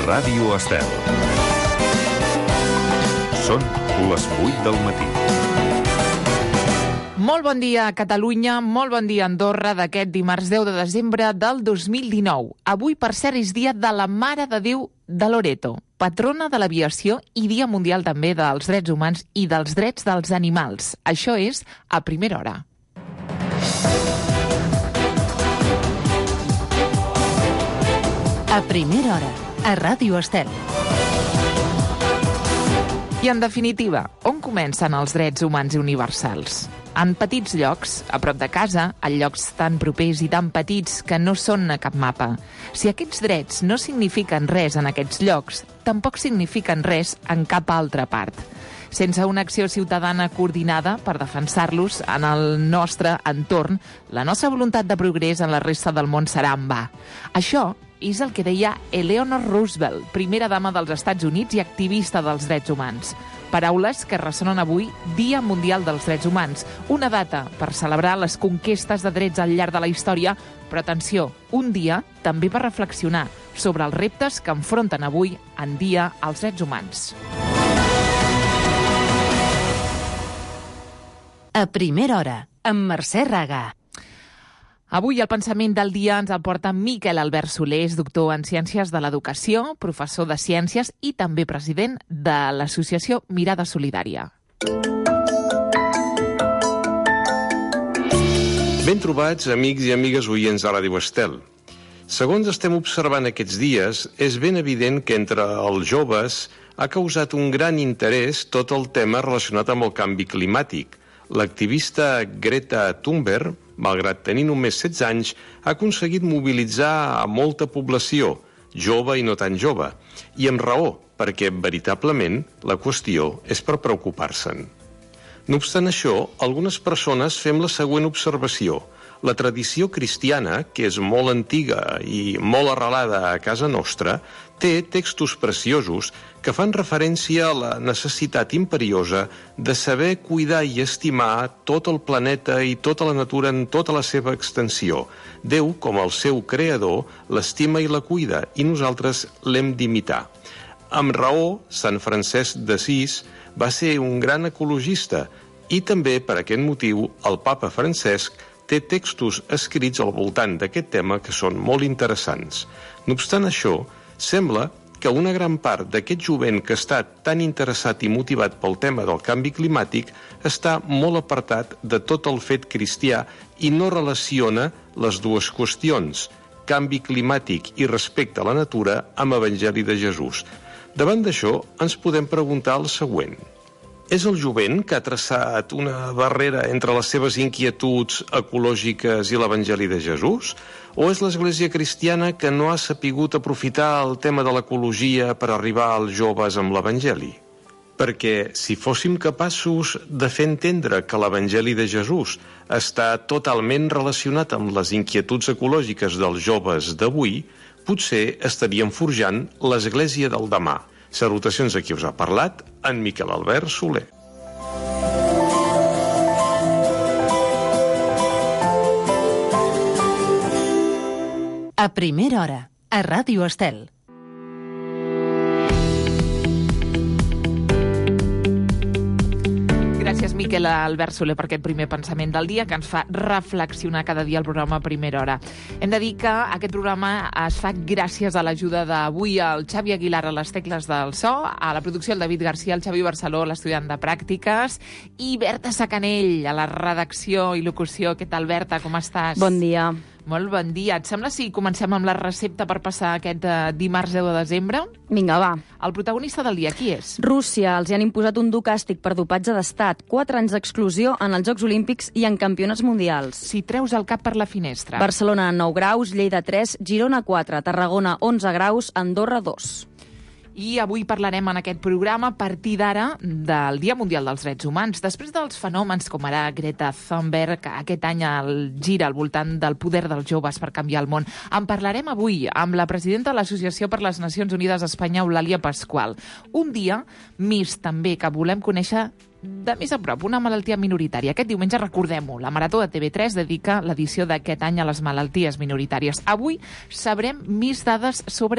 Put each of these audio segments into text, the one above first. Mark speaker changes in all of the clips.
Speaker 1: Ràdio Estel. Són les 8 del matí.
Speaker 2: Molt bon dia, Catalunya, molt bon dia, Andorra, d'aquest dimarts 10 de desembre del 2019. Avui, per cert, és dia de la Mare de Déu de Loreto, patrona de l'aviació i dia mundial també dels drets humans i dels drets dels animals. Això és a primera hora.
Speaker 3: A primera hora, a Ràdio Estel.
Speaker 2: I, en definitiva, on comencen els drets humans i universals? En petits llocs, a prop de casa, en llocs tan propers i tan petits que no són a cap mapa. Si aquests drets no signifiquen res en aquests llocs, tampoc signifiquen res en cap altra part. Sense una acció ciutadana coordinada per defensar-los en el nostre entorn, la nostra voluntat de progrés en la resta del món serà en va. Això és el que deia Eleanor Roosevelt, primera dama dels Estats Units i activista dels drets humans. Paraules que ressonen avui Dia Mundial dels Drets Humans, una data per celebrar les conquestes de drets al llarg de la història, però atenció, un dia també per reflexionar sobre els reptes que enfronten avui en dia els drets humans.
Speaker 3: A primera hora, amb Mercè Raga.
Speaker 2: Avui el pensament del dia ens el porta Miquel Albert Soler, és doctor en Ciències de l'Educació, professor de Ciències i també president de l'associació Mirada Solidària.
Speaker 4: Ben trobats, amics i amigues oients de Ràdio Estel. Segons estem observant aquests dies, és ben evident que entre els joves ha causat un gran interès tot el tema relacionat amb el canvi climàtic. L'activista Greta Thunberg, malgrat tenir només 16 anys, ha aconseguit mobilitzar a molta població, jove i no tan jove, i amb raó, perquè veritablement la qüestió és per preocupar-se'n. No obstant això, algunes persones fem la següent observació. La tradició cristiana, que és molt antiga i molt arrelada a casa nostra, té textos preciosos que fan referència a la necessitat imperiosa de saber cuidar i estimar tot el planeta i tota la natura en tota la seva extensió. Déu, com el seu creador, l'estima i la cuida, i nosaltres l'hem d'imitar. Amb raó, Sant Francesc d'Assís va ser un gran ecologista i també, per aquest motiu, el papa Francesc té textos escrits al voltant d'aquest tema que són molt interessants. No obstant això, sembla que una gran part d'aquest jovent que està tan interessat i motivat pel tema del canvi climàtic està molt apartat de tot el fet cristià i no relaciona les dues qüestions, canvi climàtic i respecte a la natura, amb Evangeli de Jesús. Davant d'això, ens podem preguntar el següent. És el jovent que ha traçat una barrera entre les seves inquietuds ecològiques i l'Evangeli de Jesús? O és l'Església cristiana que no ha sapigut aprofitar el tema de l'ecologia per arribar als joves amb l'Evangeli? Perquè si fóssim capaços de fer entendre que l'Evangeli de Jesús està totalment relacionat amb les inquietuds ecològiques dels joves d'avui, potser estaríem forjant l'Església del demà. Salutacions a qui us ha parlat, en Miquel Albert Soler.
Speaker 3: A primera hora, a Ràdio Estel.
Speaker 2: Gràcies, Miquel Albert Soler, per aquest primer pensament del dia que ens fa reflexionar cada dia al programa a primera hora. Hem de dir que aquest programa es fa gràcies a l'ajuda d'avui el Xavi Aguilar a les tecles del so, a la producció el David Garcia, el Xavi Barceló, l'estudiant de pràctiques, i Berta Sacanell a la redacció i locució. Què tal, Berta? Com estàs?
Speaker 5: Bon dia.
Speaker 2: Molt bon dia. Et sembla si comencem amb la recepta per passar aquest dimarts 10 de desembre?
Speaker 5: Vinga, va.
Speaker 2: El protagonista del dia, qui és?
Speaker 5: Rússia. Els hi han imposat un dur càstig per dopatge d'estat, 4 anys d'exclusió en els Jocs Olímpics i en campionats mundials.
Speaker 2: Si treus el cap per la finestra.
Speaker 5: Barcelona 9 graus, Lleida 3, Girona 4, Tarragona 11 graus, Andorra 2.
Speaker 2: I avui parlarem en aquest programa, a partir d'ara, del Dia Mundial dels Drets Humans. Després dels fenòmens com ara Greta Thunberg, que aquest any gira al voltant del poder dels joves per canviar el món. En parlarem avui amb la presidenta de l'Associació per les Nacions Unides a Espanya, Eulàlia Pasqual. Un dia més també que volem conèixer de més a prop, una malaltia minoritària. Aquest diumenge, recordem-ho, la Marató de TV3 dedica l'edició d'aquest any a les malalties minoritàries. Avui sabrem més dades sobre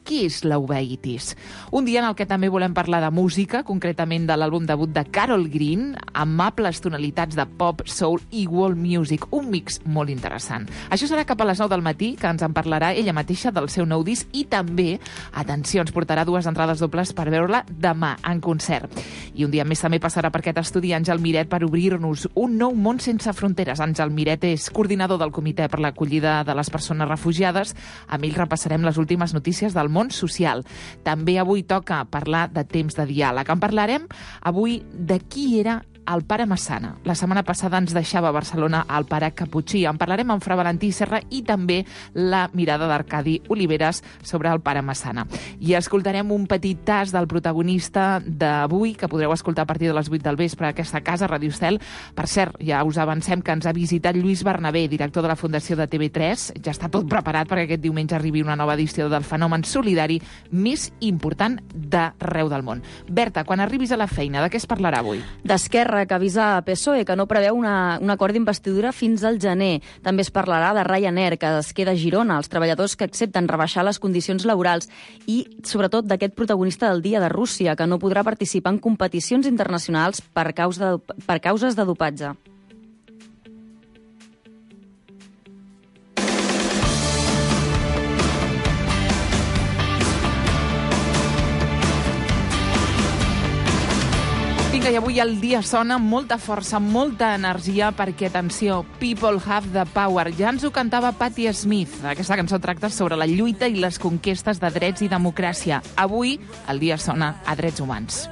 Speaker 2: Què és la uveitis? Un dia en el que també volem parlar de música, concretament de l'àlbum debut de Carol Green, amables tonalitats de pop, soul i world music, un mix molt interessant. Això serà cap a les 9 del matí, que ens en parlarà ella mateixa del seu nou disc i també, atenció, ens portarà 2 entrades dobles per veure-la demà en concert. I un dia més també passarà per aquest estudi Àngel Miret per obrir-nos un nou món sense fronteres. Àngel Miret és coordinador del Comitè per l'Acollida de les Persones Refugiades. Amb ell repassarem les últimes notícies del món social. També avui toca parlar de temps de diàleg. En parlarem avui de qui era el pare Massana. La setmana passada ens deixava a Barcelona el pare Caputxí. En parlarem amb Fra Valentí Serra i també la mirada d'Arcadi Oliveres sobre el pare Massana. I escoltarem un petit tas del protagonista d'avui, que podreu escoltar a partir de les 8 del vespre a aquesta casa, Ràdio Estel. Per cert, ja us avancem que ens ha visitat Lluís Bernabé, director de la Fundació de TV3. Ja està tot preparat perquè aquest diumenge arribi una nova edició del fenomen solidari més important d'arreu del món. Berta, quan arribis a la feina, de què es parlarà avui?
Speaker 5: D'Esquerra, que avisa a PSOE que no preveu un acord d'investidura fins al gener. També es parlarà de Ryanair, que es queda a Girona, els treballadors que accepten rebaixar les condicions laborals i, sobretot, d'aquest protagonista del dia de Rússia, que no podrà participar en competicions internacionals per causes de dopatge.
Speaker 2: Vinga, i avui el dia sona amb molta força, amb molta energia, perquè, atenció, People Have the Power. Ja ens ho cantava Patti Smith. Aquesta cançó tracta sobre la lluita i les conquestes de drets i democràcia. Avui el dia sona a Drets Humans.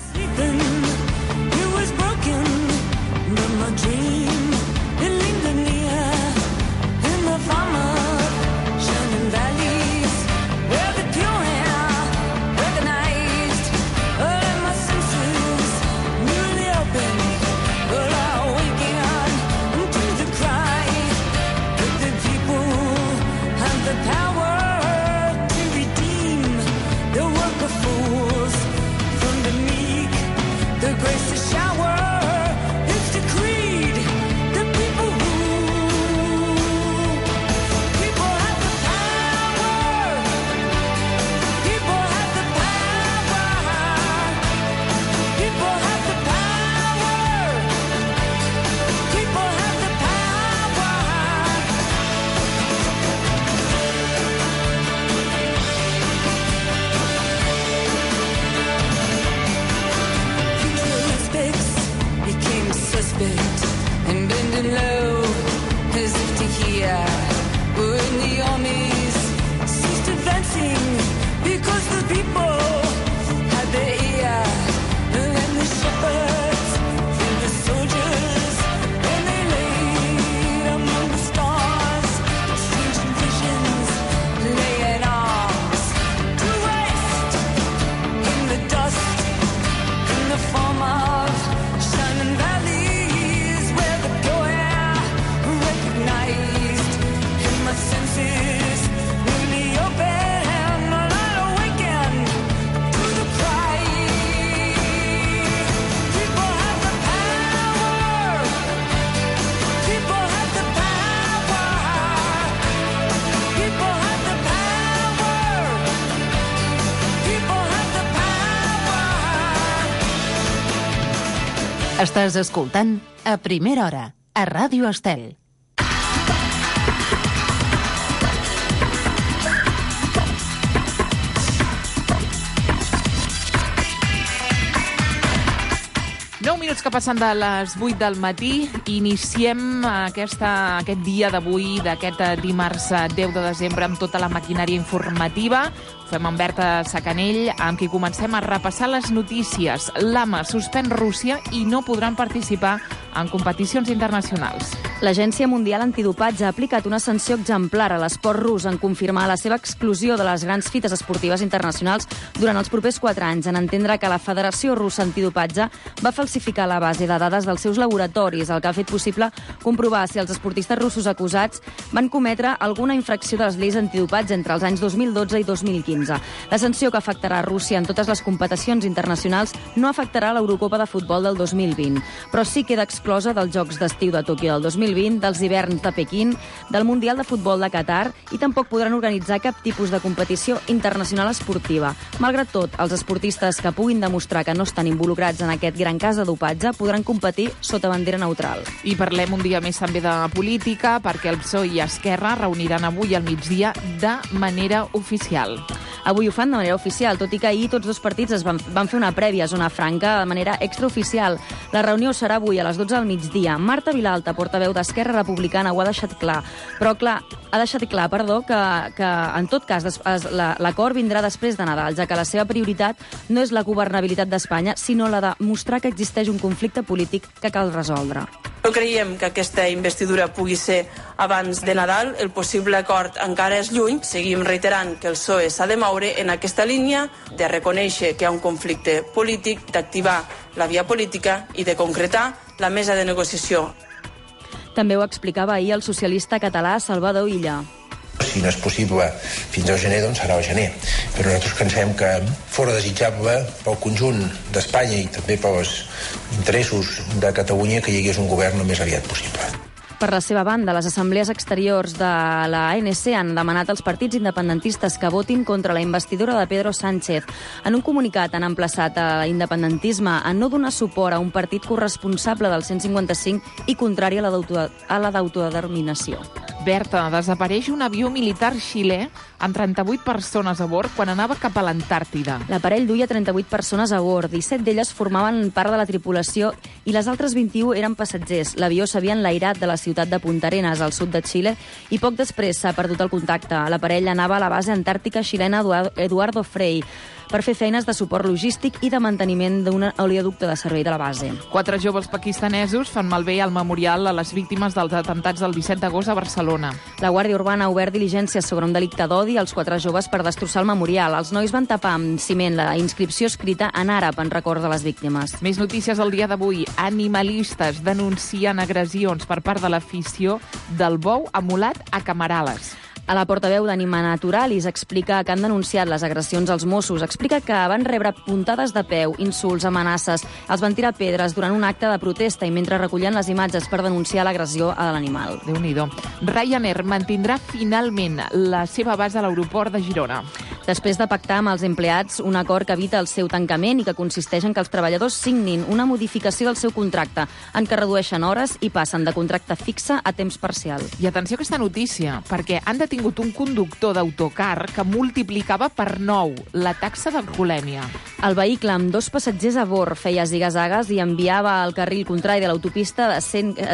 Speaker 3: Estàs escoltant A Primera Hora, a Ràdio Estel.
Speaker 2: Minuts que passen de les 8 del matí, iniciem aquest dia d'avui, d'aquest dimarts 10 de desembre, amb tota la maquinària informativa. Ho fem amb Berta Sacanell, amb qui comencem a repassar les notícies. L'AMA suspèn Rússia i no podran participar en competicions internacionals.
Speaker 5: L'Agència Mundial Antidopatge ha aplicat una sanció exemplar a l'esport rus en confirmar la seva exclusió de les grans fites esportives internacionals durant els propers 4 anys, en entendre que la Federació Russa Antidopatge va falsificar la base de dades dels seus laboratoris, el que ha fet possible comprovar si els esportistes russos acusats van cometre alguna infracció de les lleis antidopatge entre els anys 2012 i 2015. La sanció, que afectarà Rússia en totes les competicions internacionals, no afectarà l'Eurocopa de futbol del 2020, però sí queda excluïda exclosa dels Jocs d'Estiu de Tòquio del 2020, dels hiverns de Pequín, del Mundial de Futbol de Qatar i tampoc podran organitzar cap tipus de competició internacional esportiva. Malgrat tot, els esportistes que puguin demostrar que no estan involucrats en aquest gran cas de dopatge podran competir sota bandera neutral.
Speaker 2: I parlem un dia més també de política, perquè el PSOE i Esquerra reuniran avui al migdia de manera oficial.
Speaker 5: Avui ho fan de manera oficial, tot i que ahir tots dos partits van fer una prèvia a Zona Franca de manera extraoficial. La reunió serà avui a les 12 del migdia. Marta Vilalta, portaveu d'Esquerra Republicana, ho ha deixat clar. Però, clar, ha deixat clar, que en tot cas l'acord vindrà després de Nadal, ja que la seva prioritat no és la governabilitat d'Espanya, sinó la de mostrar que existeix un conflicte polític que cal resoldre.
Speaker 6: No creiem que aquesta investidura pugui ser abans de Nadal. El possible acord encara és lluny. Seguim reiterant que el PSOE s'ha de moure en aquesta línia de reconèixer que hi ha un conflicte polític, d'activar la via política i de concretar la mesa de negociació.
Speaker 5: També ho explicava ahir el socialista català Salvador Illa.
Speaker 7: Si no és possible fins al gener, doncs serà al gener. Però nosaltres pensem que fora desitjable pel conjunt d'Espanya i també pels interessos de Catalunya que hi hagués un govern el més aviat possible.
Speaker 5: Per la seva banda, les assemblees exteriors de la ANC han demanat als partits independentistes que votin contra la investidura de Pedro Sánchez. En un comunicat han emplaçat a l'independentisme a no donar suport a un partit corresponsable del 155 i contrari a la d'autodeterminació.
Speaker 2: Berta, desapareix un avió militar xilè amb 38 persones a bord quan anava cap a l'Antàrtida.
Speaker 5: L'aparell duia 38 persones a bord, 17 d'elles formaven part de la tripulació i les altres 21 eren passatgers. L'avió s'havia enlairat de la ciutat de Punta Arenas, al sud de Xile, i poc després s'ha perdut el contacte. L'aparell anava a la base antàrtica xilena Eduardo Frei per fer feines de suport logístic i de manteniment d'un oleoducte de servei de la base.
Speaker 2: 4 joves pakistanesos fan malbé al memorial a les víctimes dels atemptats del 17 d'agost a Barcelona.
Speaker 5: La Guàrdia Urbana ha obert diligències sobre un delicte d'odi als 4 joves per destrossar el memorial. Els nois van tapar amb ciment la inscripció escrita en àrab en record de les víctimes.
Speaker 2: Més notícies el dia d'avui. Animalistes denuncien agressions per part de l'afició del bou amulat a Camarales.
Speaker 5: A la portaveu d'Anima Naturalis explica que han denunciat les agressions als Mossos. Explica que van rebre puntades de peu, insults, amenaces. Els van tirar pedres durant un acte de protesta i mentre recollien les imatges per denunciar l'agressió a l'animal.
Speaker 2: Déu-n'hi-do. Ryanair mantindrà finalment la seva base a l'aeroport de Girona.
Speaker 5: Després de pactar amb els empleats un acord que evita el seu tancament i que consisteix en que els treballadors signin una modificació del seu contracte, en què redueixen hores i passen de contracte fixe a temps parcial.
Speaker 2: I atenció a aquesta notícia, perquè han detingut un conductor d'autocar que multiplicava per 9 la taxa d'alcoholèmia.
Speaker 5: El vehicle amb 2 passatgers a bord feia ziga-zagues i enviava al carril contrari de l'autopista de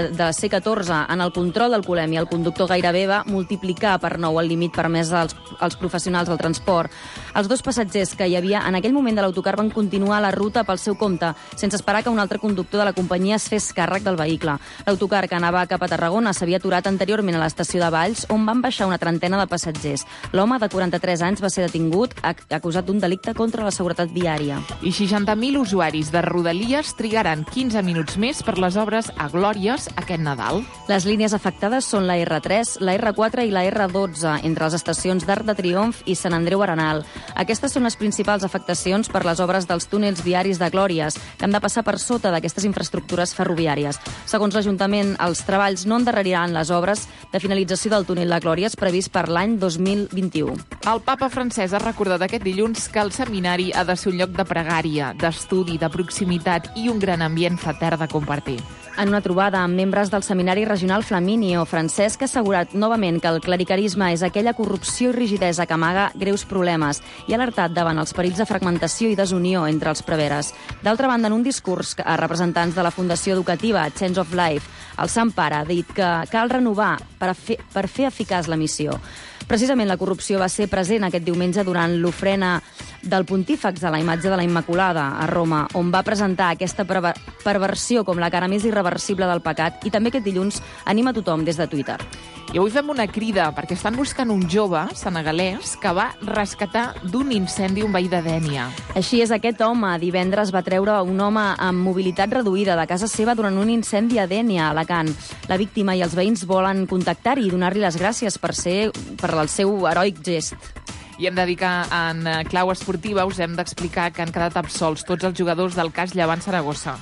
Speaker 5: C14. En el control d'alcoholèmia, el conductor gairebé va multiplicar per 9 el límit permès als professionals del transport. Els 2 passatgers que hi havia en aquell moment de l'autocar van continuar la ruta pel seu compte, sense esperar que un altre conductor de la companyia es fes càrrec del vehicle. L'autocar que anava cap a Tarragona s'havia aturat anteriorment a l'estació de Valls, on van baixar una trentena de passatgers. L'home de 43 anys va ser detingut acusat d'un delicte contra la seguretat viària.
Speaker 2: I 60.000 usuaris de Rodalies trigaran 15 minuts més per les obres a Glòries aquest Nadal.
Speaker 5: Les línies afectades són la R3, la R4 i la R12, entre les estacions d'Arc de Triomf i Sant Andreu Arenal. Aquestes són les principals afectacions per les obres dels túnels viaris de Glòries, que han de passar per sota d'aquestes infraestructures ferroviàries. Segons l'Ajuntament, els treballs no endarreriran les obres de finalització del túnel de Glòries previst per l'any 2021.
Speaker 2: El papa francès ha recordat aquest dilluns que el seminari ha de ser un lloc de pregària, d'estudi, de proximitat i un gran ambient fratern de compartir.
Speaker 5: En una trobada amb membres del Seminari Regional Flaminio, Francesc ha assegurat novament que el clericalisme és aquella corrupció i rigidesa que amaga greus problemes i ha alertat davant els perills de fragmentació i desunió entre els preveres. D'altra banda, en un discurs a representants de la Fundació Educativa Change of Life, el Sant Pare ha dit que cal renovar per fer eficaç la missió. Precisament la corrupció va ser present aquest diumenge durant l'ofrena del pontífex a la imatge de la Immaculada a Roma, on va presentar aquesta perversió com la cara més irreversible del pecat i també aquest dilluns anima tothom des de Twitter.
Speaker 2: I avui fem una crida perquè estan buscant un jove senegalès que va rescatar d'un incendi un veí de Dénia.
Speaker 5: Així és, aquest home divendres va treure un home amb mobilitat reduïda de casa seva durant un incendi a Dénia, a Alacant. La víctima i els veïns volen contactar-hi i donar-li les gràcies per el seu heroic gest.
Speaker 2: I hem de dir que en clau esportiva us hem d'explicar que han quedat absolts tots els jugadors del cas Llevant Saragossa.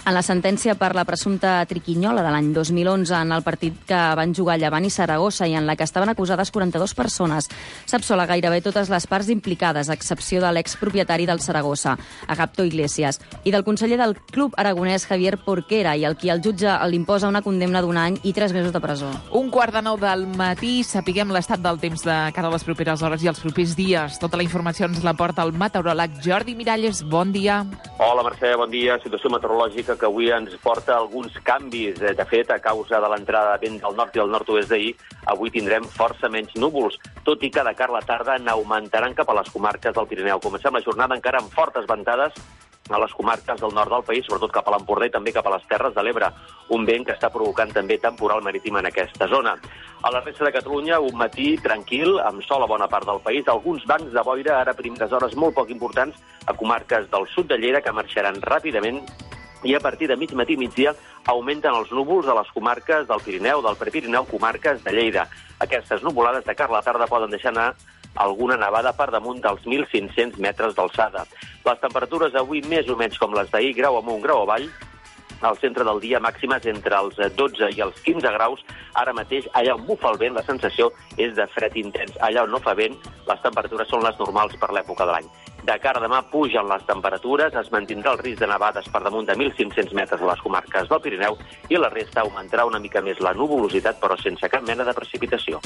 Speaker 5: En la sentència per la presumpta triquinyola de l'any 2011 en el partit que van jugar Llevant i Saragossa i en la que estaven acusades 42 persones, s'absola gairebé totes les parts implicades, a excepció de l'expropietari del Saragossa, Agapto Iglesias, i del conseller del club aragonès Javier Porquera, i el qui el jutge l'imposa una condemna d'1 any i 3 mesos de presó.
Speaker 2: 8:45 del matí, sapiguem l'estat del temps de cara a les properes hores i els propers dies. Tota la informació ens la porta el meteoròleg Jordi Miralles. Bon dia.
Speaker 8: Hola, Mercè, bon dia. Situació meteorològica que avui ens porta alguns canvis. De fet, a causa de l'entrada de vent del nord i el nord-oest d'ahir, avui tindrem força menys núvols, tot i que de cara a la tarda n'augmentaran cap a les comarques del Pirineu. Comencem la jornada encara amb fortes ventades a les comarques del nord del país, sobretot cap a l'Empordà i també cap a les Terres de l'Ebre, un vent que està provocant també temporal marítim en aquesta zona. A la resta de Catalunya, un matí tranquil, amb sol a bona part del país, alguns bancs de boira ara a primeres hores molt poc importants a comarques del sud de Lleida que marxaran ràpidament, i a partir de mig matí i migdia augmenten els núvols a les comarques del Pirineu, del Prepirineu, comarques de Lleida. Aquestes nuvolades de cara a la tarda poden deixar anar alguna nevada per damunt dels 1.500 metres d'alçada. Les temperatures avui més o menys com les d'ahir, grau amunt, grau avall. Al centre del dia màximes entre els 12 i els 15 graus. Ara mateix, allà on bufa el vent, la sensació és de fred intens. Allà on no fa vent, les temperatures són les normals per l'època de l'any. De cara a demà pugen les temperatures, es mantindrà el risc de nevades per damunt de 1.500 metres a les comarques del Pirineu i la resta augmentarà una mica més la nuvolositat, però sense cap mena de precipitació.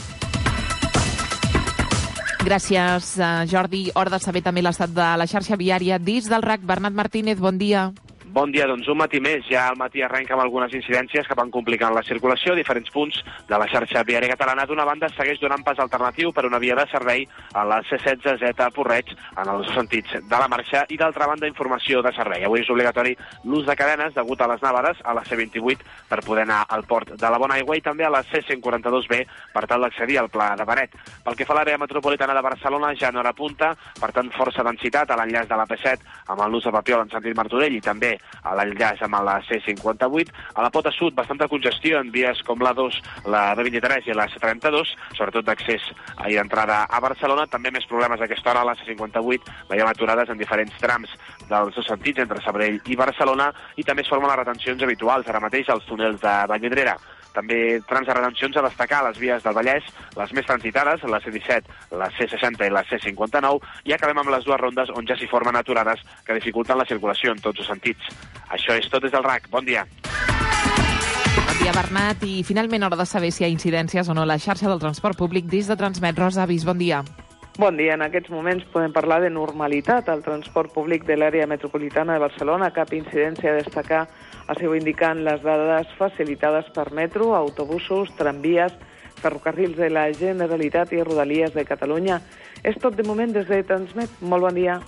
Speaker 2: Gràcies, Jordi. Hora de saber també l'estat de la xarxa viària. Des del RAC, Bernat Martínez, bon dia.
Speaker 9: Bon dia, doncs un matí més. Ja al matí arrenca amb algunes incidències que van complicant la circulació a diferents punts de la xarxa viària catalana. D'una banda, segueix donant pas alternatiu per una via de servei a la C16 Z Porreig en els dos sentits de la marxa i d'altra banda informació de servei. Avui és obligatori l'ús de cadenes degut a les nevades a la C28 per poder anar al port de la Bonaigua i també a la C142B per tal d'accedir al Pla de Benet. Pel que fa a l'àrea metropolitana de Barcelona, ja en hora punta, per tant força densitat a l'enllaç de la P7 amb l'ús de Papiol en sentit Martorell i també a l'enllaç amb la C58. A la pota sud, bastanta congestió en vies com l'A2, la B23 i la C32, sobretot d'accés i d'entrada a Barcelona. També més problemes a aquesta hora a la C58. Veiem aturades en diferents trams dels dos sentits entre Sabadell i Barcelona i també es formen les retencions habituals ara mateix als túnels de Vallvidrera. També trams de retencions a destacar a les vies del Vallès, les més transitades, la C17, la C60 i la C59, i acabem amb les dues rondes on ja s'hi formen aturades que dificulten la circulació en tots els sentits. Això és tot des del RAC. Bon dia.
Speaker 2: Bon dia, Bernat. I finalment hora de saber si hi ha incidències o no a la xarxa del transport públic des de Transmet. Rosa Avís, bon dia.
Speaker 10: Bon dia. En aquests moments podem parlar de normalitat al transport públic de l'àrea metropolitana de Barcelona. Cap incidència a destacar, així ho indiquen les dades facilitades per metro, autobusos, tramvies, ferrocarrils de la Generalitat i Rodalies de Catalunya. És tot de moment des de Transmet. Molt bon dia.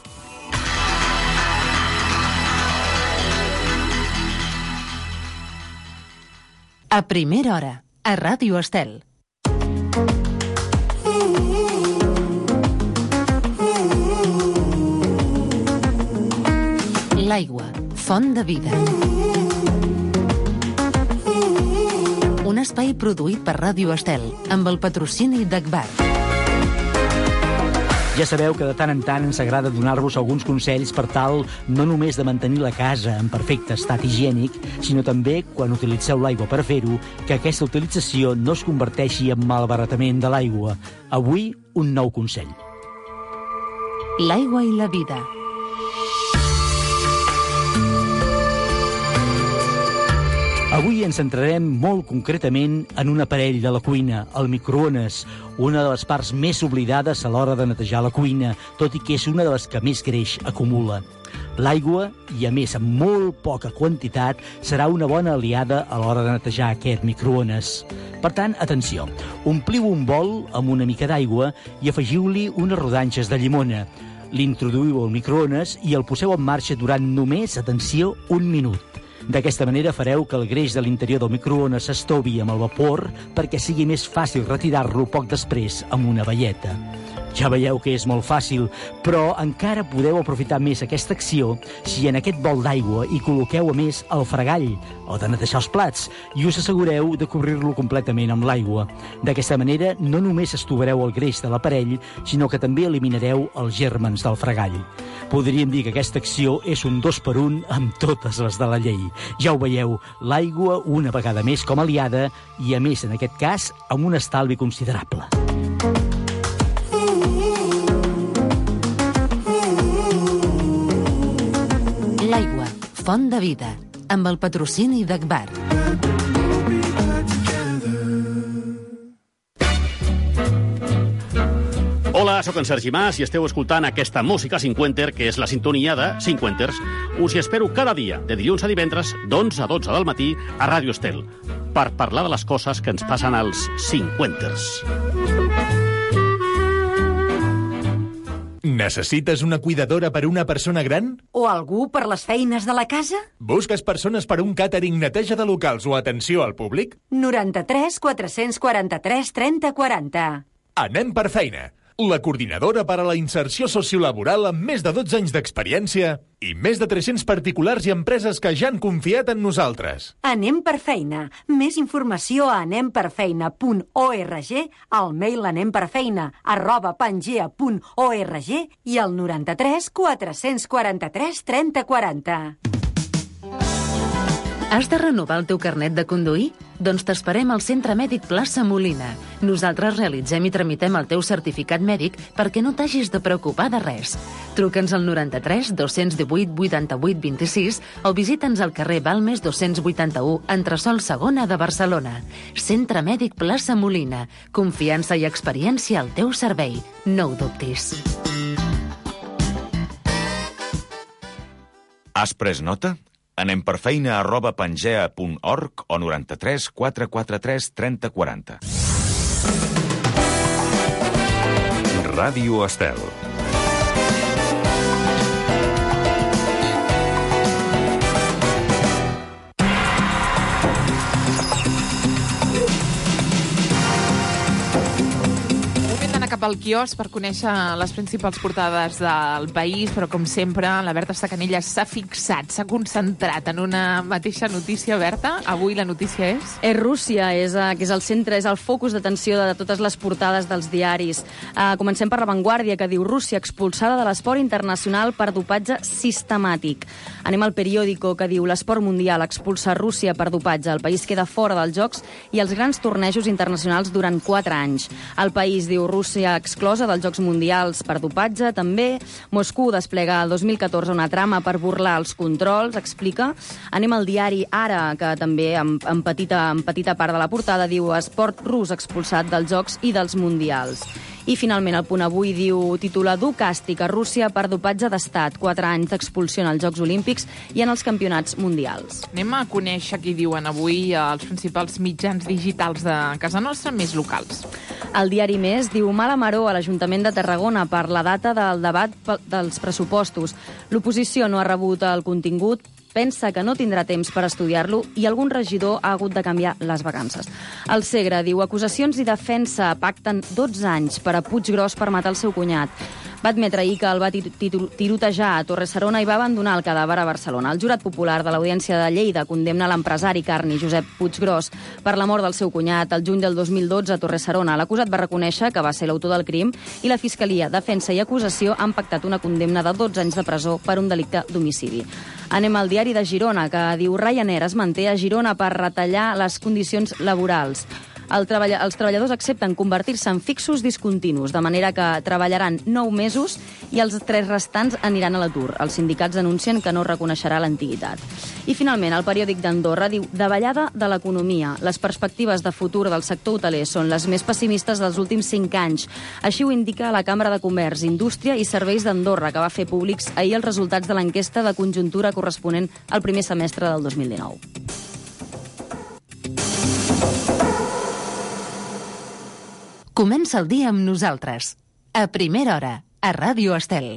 Speaker 3: A primera hora, a Ràdio Estel. L'aigua, font de vida. Un espai produït per Ràdio Estel, amb el patrocini d'Agbar.
Speaker 11: Ja sabeu que de tant en tant ens agrada donar-vos alguns consells per tal no només de mantenir la casa en perfecte estat higiènic, sinó també, quan utilitzeu l'aigua per fer-ho, que aquesta utilització no es converteixi en malbaratament de l'aigua. Avui, un nou consell.
Speaker 3: L'aigua i la vida.
Speaker 11: Avui ens centrarem molt concretament en un aparell de la cuina, el microones, una de les parts més oblidades a l'hora de netejar la cuina, tot i que és una de les que més greix acumula. L'aigua, i a més amb molt poca quantitat, serà una bona aliada a l'hora de netejar aquest microones. Per tant, atenció, ompliu un bol amb una mica d'aigua i afegiu-li unes rodanxes de llimona. L'introduïu al microones i el poseu en marxa durant només, atenció, 1 minut. D'aquesta manera fareu que el greix de l'interior del microones s'estovi amb el vapor perquè sigui més fàcil retirar-lo poc després amb una baieta. Ja veieu que és molt fàcil, però encara podeu aprofitar més aquesta acció si en aquest bol d'aigua hi col·loqueu a més el fregall o de netejar els plats i us assegureu de cobrir-lo completament amb l'aigua. D'aquesta manera no només estovareu el greix de l'aparell, sinó que també eliminareu els gèrmens del fregall. Podríem dir que aquesta acció és un 2 per 1 amb totes les de la llei. Ja ho veieu, l'aigua una vegada més com aliada i, a més, en aquest cas, amb un estalvi considerable.
Speaker 3: L'aigua, font de vida, amb el patrocini d'Agbar.
Speaker 12: Hola, sóc en Sergi Mas i esteu escoltant aquesta música cinquenter, que és la sintonia de Cinquenters. Us hi espero cada dia, de dilluns a divendres, d'11 a 12 del matí, a Ràdio Estel, per parlar de les coses que ens passen als cinquenters.
Speaker 13: Necessites una cuidadora per una persona gran?
Speaker 14: O algú per les feines de la casa?
Speaker 13: Busques persones per un càtering, neteja de locals o atenció al públic?
Speaker 14: 93 443 30 40.
Speaker 13: Anem per feina. La coordinadora per a la inserció sociolaboral amb més de 12 anys d'experiència i més de 300 particulars i empreses que ja han confiat en nosaltres.
Speaker 14: Anem per feina. Més informació a anemperfeina.org, al mail anemperfeina@pangea.org i al 93 443 30 40.
Speaker 3: Has de renovar el teu carnet de conduir? Doncs t'esperem al Centre Mèdic Plaça Molina. Nosaltres realitzem i tramitem el teu certificat mèdic perquè no t'hagis de preocupar de res. Truca'ns al 93 218 88 26 o visita'ns al carrer Balmes 281, entresòl segona de Barcelona. Centre Mèdic Plaça Molina. Confiança i experiència al teu servei. No ho dubtis.
Speaker 1: Has pres nota? Anem per feina@pangea.org o 93 443 30 40. Ràdio Estel.
Speaker 2: Al quiosc per conèixer les principals portades del país, però com sempre la Berta Estacanillas s'ha fixat, s'ha concentrat en una mateixa notícia. Berta, avui la notícia és?
Speaker 5: És Rússia, que és el centre, és el focus d'atenció de totes les portades dels diaris. Comencem per La Vanguardia, que diu Rússia expulsada de l'esport internacional per dopatge sistemàtic. Anem al Periódico, que diu l'esport mundial expulsa Rússia per dopatge. El país queda fora dels Jocs i els grans tornejos internacionals durant 4 anys. El País diu Rússia exclosa dels Jocs Mundials per dopatge. També Moscou desplega el 2014 una trama per burlar els controls, explica. Anem al diari Ara, que també en petita part de la portada diu esport rus expulsat dels Jocs i dels Mundials. I finalment el Punt Avui diu titula dur càstig a Rússia per dopatge d'estat, 4 anys d'expulsió en els Jocs Olímpics i en els campionats mundials.
Speaker 2: Anem a conèixer què diuen avui els principals mitjans digitals de casa nostra, més locals.
Speaker 5: El diari Més diu mala maror a l'Ajuntament de Tarragona per la data del debat dels pressupostos. L'oposició no ha rebut el contingut, pensa que no tindrà temps per estudiar-lo i algun regidor ha hagut de canviar les vacances. El Segre diu acusacions i defensa pacten 12 anys per a Puiggròs per matar el seu cunyat. Va admetre ahir que el va tirotejar a Torre-serona i va abandonar el cadàver a Barcelona. El jurat popular de l'Audiència de Lleida condemna l'empresari carni Josep Puiggròs per la mort del seu cunyat el juny del 2012 a Torre-serona. L'acusat va reconèixer que va ser l'autor del crim i la Fiscalia, Defensa i Acusació han pactat una condemna de 12 anys de presó per un delicte d'homicidi. Anem al diari de Girona, que diu Ryanair es manté a Girona per retallar les condicions laborals. Els treballadors accepten convertir-se en fixos discontinus, de manera que treballaran 9 mesos i els 3 restants aniran a l'atur. Els sindicats anuncien que no reconeixerà l'antiguitat. I finalment, el periòdic d'Andorra diu davallada de l'economia. Les perspectives de futur del sector hoteler són les més pessimistes dels últims 5 anys. Així ho indica la Cambra de Comerç, Indústria i Serveis d'Andorra, que va fer públics ahir els resultats de l'enquesta de conjuntura corresponent al primer semestre del 2019.
Speaker 3: Comença el dia amb nosaltres. A primera hora, a Ràdio Estel.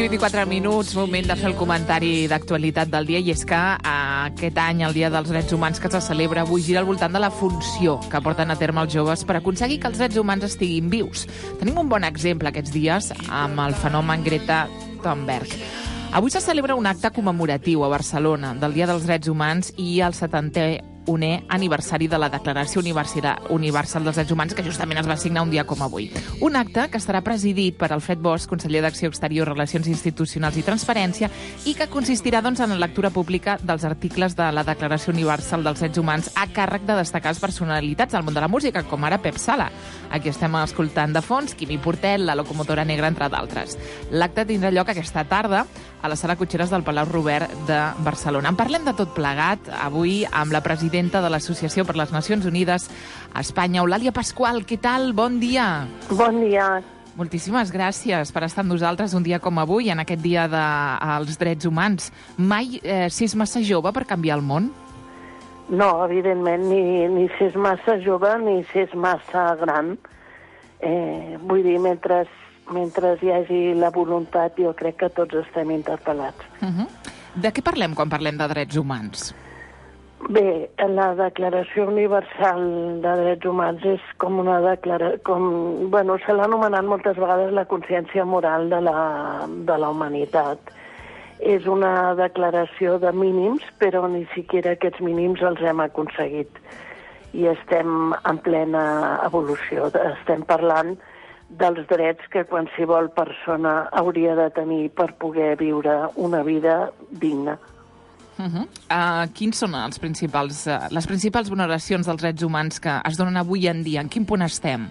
Speaker 2: 8:24, moment de fer el comentari d'actualitat del dia, i és que aquest any, el Dia dels Drets Humans que se celebra avui, gira al voltant de la funció que porten a terme els joves per aconseguir que els drets humans estiguin vius. Tenim un bon exemple aquests dies amb el fenomen Greta Thunberg. Avui se celebra un acte commemoratiu a Barcelona del Dia dels Drets Humans i el 71è aniversari de la Declaració Universal dels Drets Humans, que justament es va signar un dia com avui. Un acte que estarà presidit per Alfred Bosch, conseller d'Acció Exterior, Relacions Institucionals i Transparència, i que consistirà en la lectura pública dels articles de la Declaració Universal dels Drets Humans a càrrec de destacades personalitats del món de la música, com ara Pep Sala. Aquí estem escoltant de fons Quimi Portet, la Locomotora Negra, entre d'altres. L'acte tindrà lloc aquesta tarda a la Sala Cotxeres del Palau Robert de Barcelona. En parlem de tot plegat avui amb la presidenta de l'Associació per les Nacions Unides a Espanya, Eulàlia Pascual. Què tal? Bon dia.
Speaker 15: Bon dia.
Speaker 2: Moltíssimes gràcies per estar amb nosaltres un dia com avui, en aquest dia dels drets humans. Mai s'és massa jove per canviar el món?
Speaker 15: No, evidentment, ni s'és massa jove ni s'és massa gran. Vull dir, mentre hi hagi la voluntat, jo crec que tots estem interpel·lats.
Speaker 2: De què parlem quan parlem de drets humans?
Speaker 15: Bé, la Declaració Universal de Drets Humans és com una declaració... se l'ha anomenat moltes vegades la consciència moral de la humanitat. És una declaració de mínims, però ni siquiera aquests mínims els hem aconseguit. I estem en plena evolució. Estem parlant dels drets que qualsevol persona hauria de tenir per poder viure una vida digna.
Speaker 2: Quins són les principals vulneracions dels drets humans que es donen avui en dia? En quin punt estem?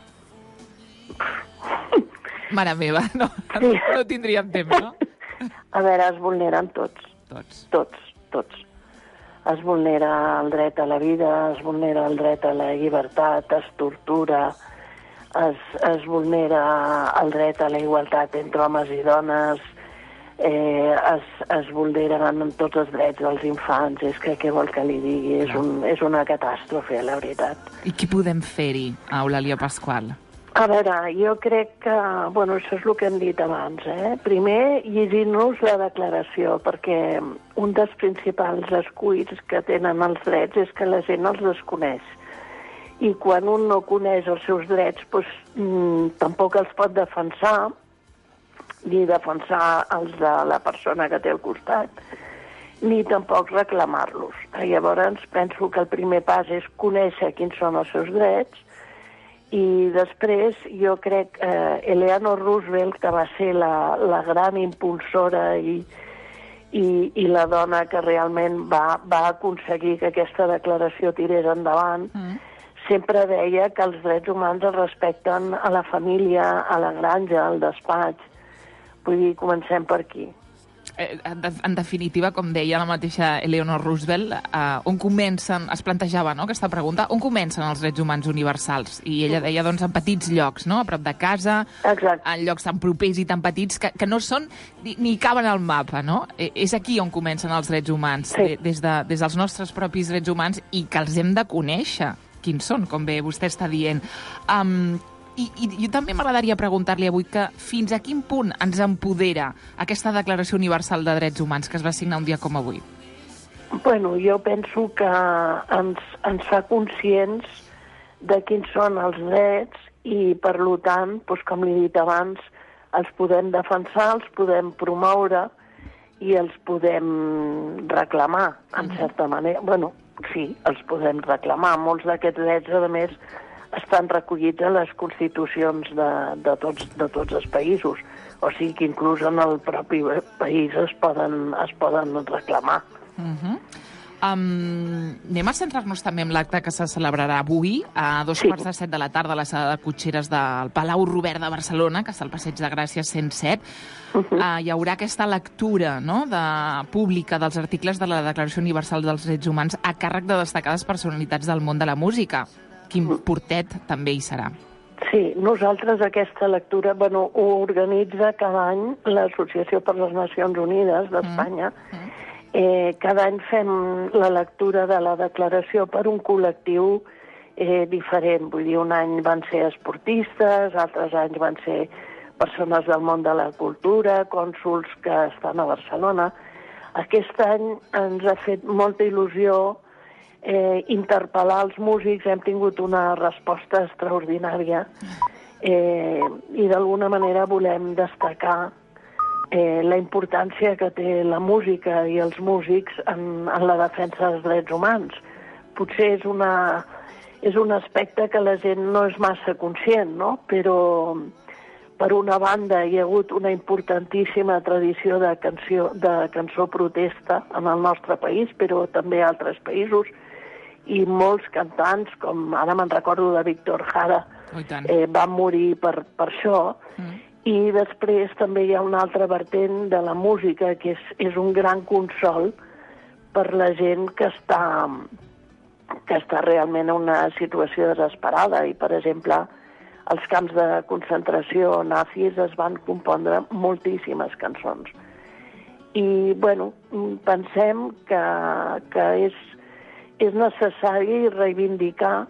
Speaker 2: Mare meva, no tindríem temps, no?
Speaker 15: A veure, es vulneren tots. Tots. Es vulnera el dret a la vida, es vulnera el dret a la llibertat, es tortura, es vulnera el dret a la igualtat entre homes i dones, es vulneren tots els drets dels infants. És que què vol que li digui? És una catàstrofe, la veritat.
Speaker 2: I què podem fer-hi, Eulàlia Pascual?
Speaker 15: A veure, jo crec que... això és el que hem dit abans, Primer, llegir-nos la declaració, perquè un dels principals esculls que tenen els drets és que la gent els desconeix. I quan un no coneix els seus drets, tampoc els pot defensar, ni defensar els de la persona que té al costat, ni tampoc reclamar-los. Llavors, penso que el primer pas és conèixer quins són els seus drets, i després jo crec Eleanor Roosevelt, que va ser la gran impulsora i la dona que realment va aconseguir que aquesta declaració tirés endavant, sempre deia que els drets humans es respecten a la família, a la granja, al despatx. Vull dir, comencem per aquí.
Speaker 2: En definitiva, com deia la mateixa Eleanor Roosevelt, es plantejava aquesta pregunta, on comencen els drets humans universals? I ella deia, en petits llocs, a prop de casa, en llocs tan propers i tan petits que no són ni caben al mapa, no? És aquí on comencen els drets humans, des dels nostres propis drets humans, i que els hem de conèixer quins són, com bé vostè està dient. I també m'agradaria preguntar-li avui que fins a quin punt ens empodera aquesta Declaració Universal de Drets Humans que es va signar un dia com avui?
Speaker 15: Jo penso que ens fa conscients de quins són els drets i, per tant, com li he dit abans, els podem defensar, els podem promoure i els podem reclamar, en certa manera. Sí, els podem reclamar. Molts d'aquests drets, a més, estan recollits a les constitucions de tots els països. O sigui que inclús en el propi país es poden reclamar.
Speaker 2: Anem a centrar-nos també en l'acte que se celebrarà avui a 2:15 de la tarda a la Sala de Cotxeres del Palau Robert de Barcelona, que està al Passeig de Gràcia 107. Hi haurà aquesta lectura pública dels articles de la Declaració Universal dels Drets Humans a càrrec de destacades personalitats del món de la música. Quim Portet també hi serà.
Speaker 15: Sí, nosaltres aquesta lectura ho organitza cada any l'Associació per les Nacions Unides d'Espanya. Cada any fem la lectura de la declaració per un col·lectiu diferent. Vull dir, un any van ser esportistes, altres anys van ser persones del món de la cultura, cònsols que estan a Barcelona. Aquest any ens ha fet molta il·lusió interpel·lar els músics, hem tingut una resposta extraordinària i d'alguna manera volem destacar la importància que té la música i els músics en la defensa dels drets humans. Potser és un aspecte que la gent no és massa conscient, no? Però per una banda hi ha hagut una importantíssima tradició de cançó protesta en el nostre país, però també a altres països, i molts cantants, com ara me'n recordo de Víctor Jara, van morir per això. I després també hi ha una altra vertent de la música, que és un gran consol per la gent que està realment en una situació desesperada. I, per exemple, als camps de concentració nazis es van compondre moltíssimes cançons. I, bueno, pensem que és necessari reivindicar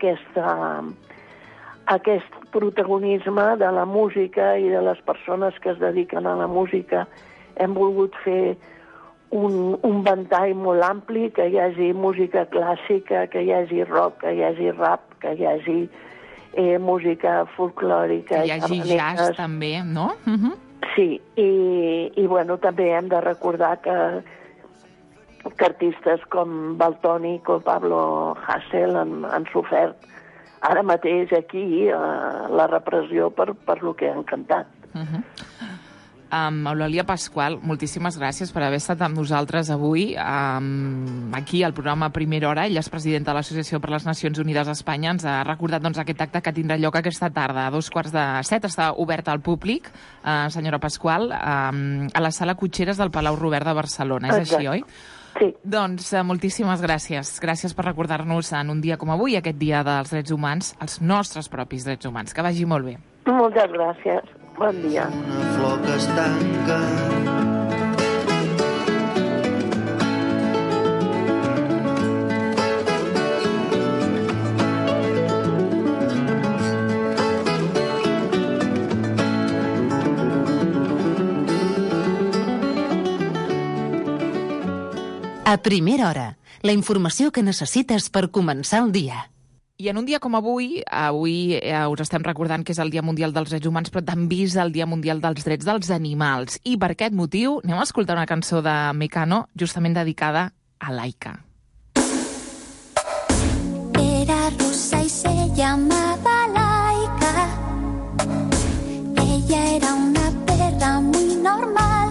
Speaker 15: aquest protagonisme de la música i de les persones que es dediquen a la música. Hem volgut fer un ventall molt ampli, que hi hagi música clàssica, que hi hagi rock, que hi hagi rap, que hi hagi música folclòrica.
Speaker 2: Que hi hagi jazz també, no?
Speaker 15: Sí, i bueno, també hem de recordar que artistes com Valtònyc o Pablo Hasél han sofert ara mateix aquí la repressió per lo que han cantat.
Speaker 2: Eulàlia Pasqual, moltíssimes gràcies per haver estat amb nosaltres avui aquí al programa Primera Hora. Ella és presidenta de l'Associació per les Nacions Unides a Espanya. Ens ha recordat aquest acte que tindrà lloc aquesta tarda a 6:45. Està obert al públic, senyora Pasqual, a la sala Cotxeres del Palau Robert de Barcelona. És així, oi?
Speaker 15: Sí.
Speaker 2: Doncs moltíssimes gràcies. Gràcies per recordar-nos en un dia com avui, aquest dia dels drets humans, els nostres propis drets humans. Que vagi molt bé.
Speaker 15: Moltes gràcies. Bon dia.
Speaker 16: Una flor que es tanca.
Speaker 3: A Primera Hora, la informació que necessites per començar el dia.
Speaker 2: I en un dia com avui us estem recordant que és el Dia Mundial dels Drets Humans, però també és el Dia Mundial dels Drets dels Animals. I per aquest motiu anem a escoltar una cançó de Mecano, justament dedicada a Laika.
Speaker 17: Era rusa y se llamaba Laika. Ella era una perra muy normal.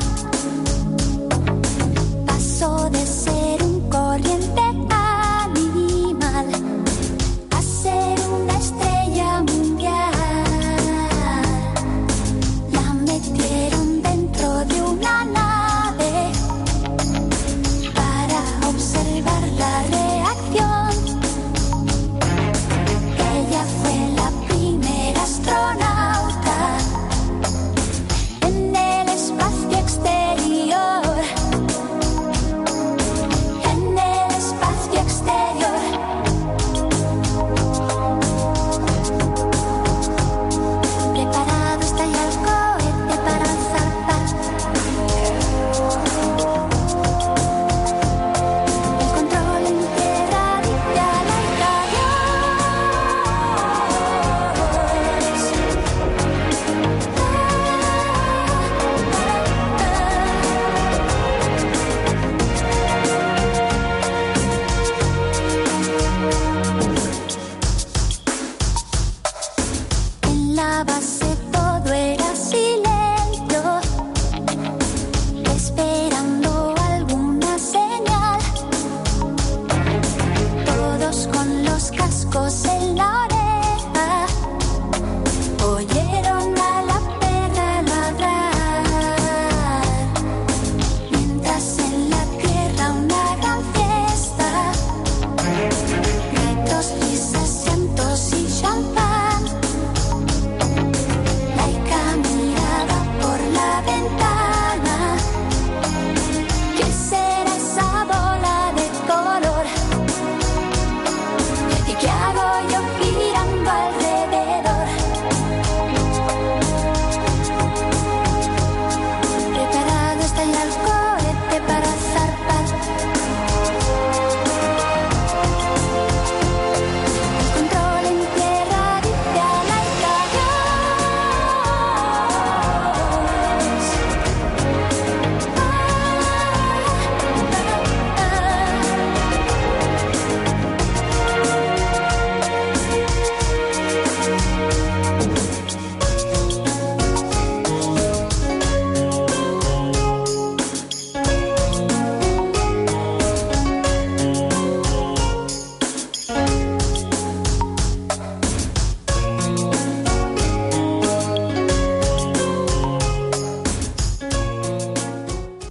Speaker 17: Pasó de ser un corriente animal a ser una estrella mundial. La metieron dentro de una nave para observar la reacción. Ella fue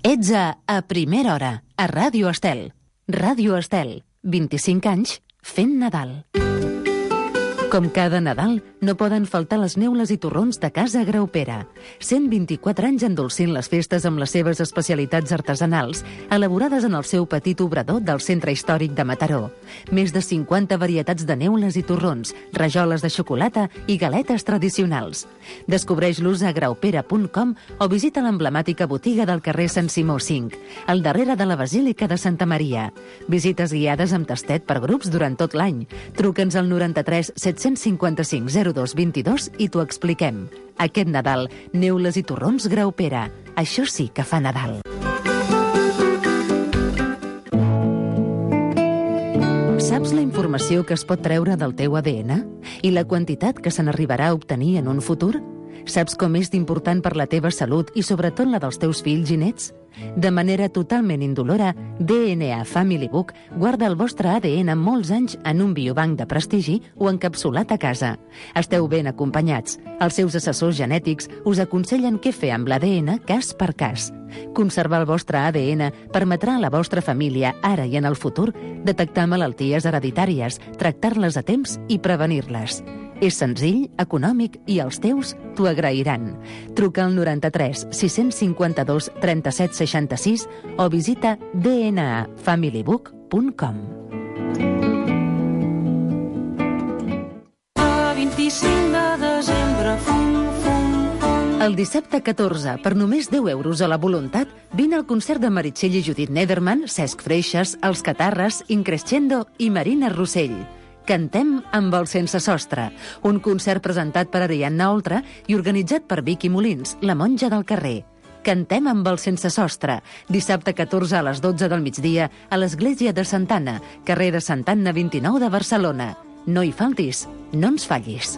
Speaker 3: Ets a Primera Hora, a Ràdio Estel. Ràdio Estel, 25 anys fent Nadal. Com cada Nadal, no poden faltar les neules i torrons de Casa Graupera. 124 anys endolcint les festes amb les seves especialitats artesanals, elaborades en el seu petit obrador del centre històric de Mataró. Més de 50 varietats de neules i torrons, rajoles de xocolata i galetes tradicionals. Descobreix-los a graupera.com o visita l'emblemàtica botiga del carrer Sant Simó 5, al darrere de la Basílica de Santa Maria. Visites guiades amb tastet per grups durant tot l'any. Truca'ns al 93 755 0222 i t'ho expliquem. Aquest Nadal, neules i torrons Graupera. Això sí que fa Nadal. Saps la informació que es pot treure del teu ADN? I la quantitat que se n'arribarà a obtenir en un futur? Saps com és d'important per la teva salut i sobretot la dels teus fills i nets? De manera totalment indolora, DNA Family Book guarda el vostre ADN molts anys en un biobanc de prestigi o encapsulat a casa. Esteu ben acompanyats. Els seus assessors genètics us aconsellen què fer amb l'ADN cas per cas. Conservar el vostre ADN permetrà a la vostra família, ara i en el futur, detectar malalties hereditàries, tractar-les a temps i prevenir-les. És senzill, econòmic i els teus t'ho agrairan. Truca al 93 652 37 66 o visita dnafamilybook.com.
Speaker 17: A 25 de desembre,
Speaker 3: El dissabte 14, per només 10 euros a la voluntat, vine al concert de Meritxell i Judit Nederman, Cesc Freixas, Els Catarres, Increscendo i Marina Rossell. Cantem amb el Sense Sostre, un concert presentat per Ariadna Oltra i organitzat per Vicky Molins, la monja del carrer. Cantem amb el Sense Sostre, dissabte 14 a les 12 del migdia a l'Església de Santa Anna, carrer de Santa Anna 29 de Barcelona. No hi faltis, no ens fallis.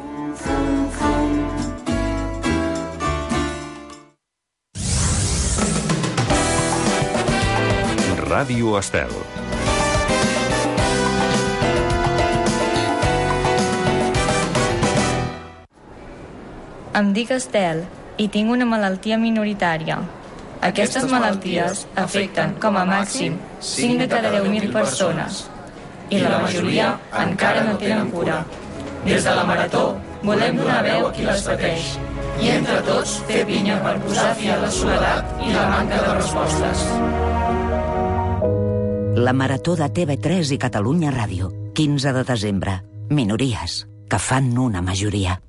Speaker 18: Ràdio Estel.
Speaker 19: Em dic Estel i tinc una malaltia minoritària. Aquestes malalties afecten com a màxim 5 de cada 10.000 persones i la majoria encara no tenen cura. Des de la Marató volem donar veu a qui les pateix i entre tots fer pinya per posar fi a la soledat i la manca de respostes.
Speaker 20: La Marató de TV3 i Catalunya Ràdio, 15 de desembre. Minories que fan una majoria.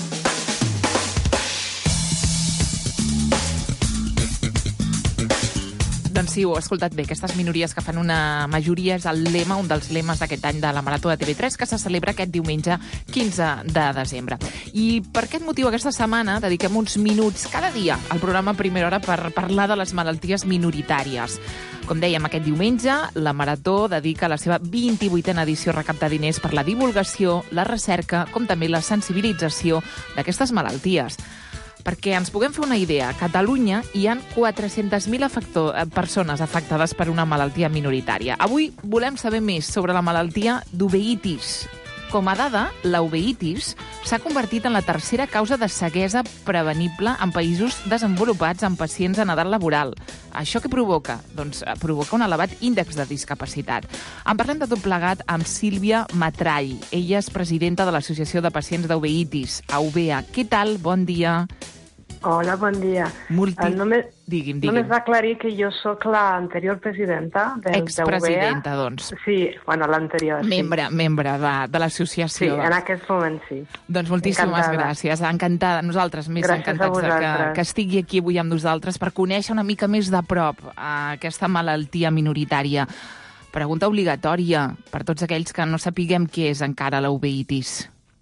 Speaker 2: Doncs sí, ho he escoltat bé. Aquestes minories que fan una majoria és el lema, un dels lemes d'aquest any de la Marató de TV3, que se celebra aquest diumenge 15 de desembre. I per aquest motiu, aquesta setmana, dediquem uns minuts cada dia al programa Primera Hora per parlar de les malalties minoritàries. Com dèiem, aquest diumenge, la Marató dedica la seva 28a edició a recaptar diners per la divulgació, la recerca, com també la sensibilització d'aquestes malalties. Perquè ens puguem fer una idea, a Catalunya hi ha 400.000 persones afectades per una malaltia minoritària. Avui volem saber més sobre la malaltia d'uveitis. Com a dada, la uveitis s'ha convertit en la tercera causa de ceguesa prevenible en països desenvolupats en pacients en edat laboral. Això què provoca? Doncs provoca un elevat índex de discapacitat. En parlem de tot plegat amb Sílvia Matrall. Ella és presidenta de l'Associació de Pacients d'Uveitis, AUVEA. Què tal? Bon dia.
Speaker 21: Hola, bon dia.
Speaker 2: Digui'm.
Speaker 21: Només va aclarir que jo sóc l'anterior presidenta del
Speaker 2: Expresidenta, doncs.
Speaker 21: Sí, bueno, l'anterior.
Speaker 2: Membre de l'associació.
Speaker 21: Sí, en aquest moment sí.
Speaker 2: Doncs moltíssimes gràcies. Encantada. Nosaltres més encantats que estigui aquí avui amb nosaltres per conèixer una mica més de prop aquesta malaltia minoritària. Pregunta obligatòria per tots aquells que no sapiguem què és encara la uveitis.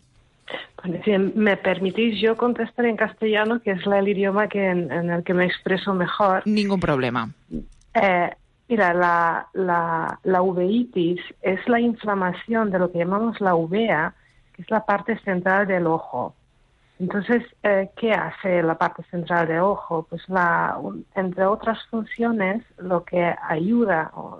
Speaker 21: Si me permitís, yo contestaré en castellano, que es el idioma en el que me expreso mejor.
Speaker 2: Ningún problema.
Speaker 21: Mira, la uveitis es la inflamación de lo que llamamos la uvea, que es la parte central del ojo. Entonces, ¿qué hace la parte central del ojo? Pues entre otras funciones, lo que ayuda o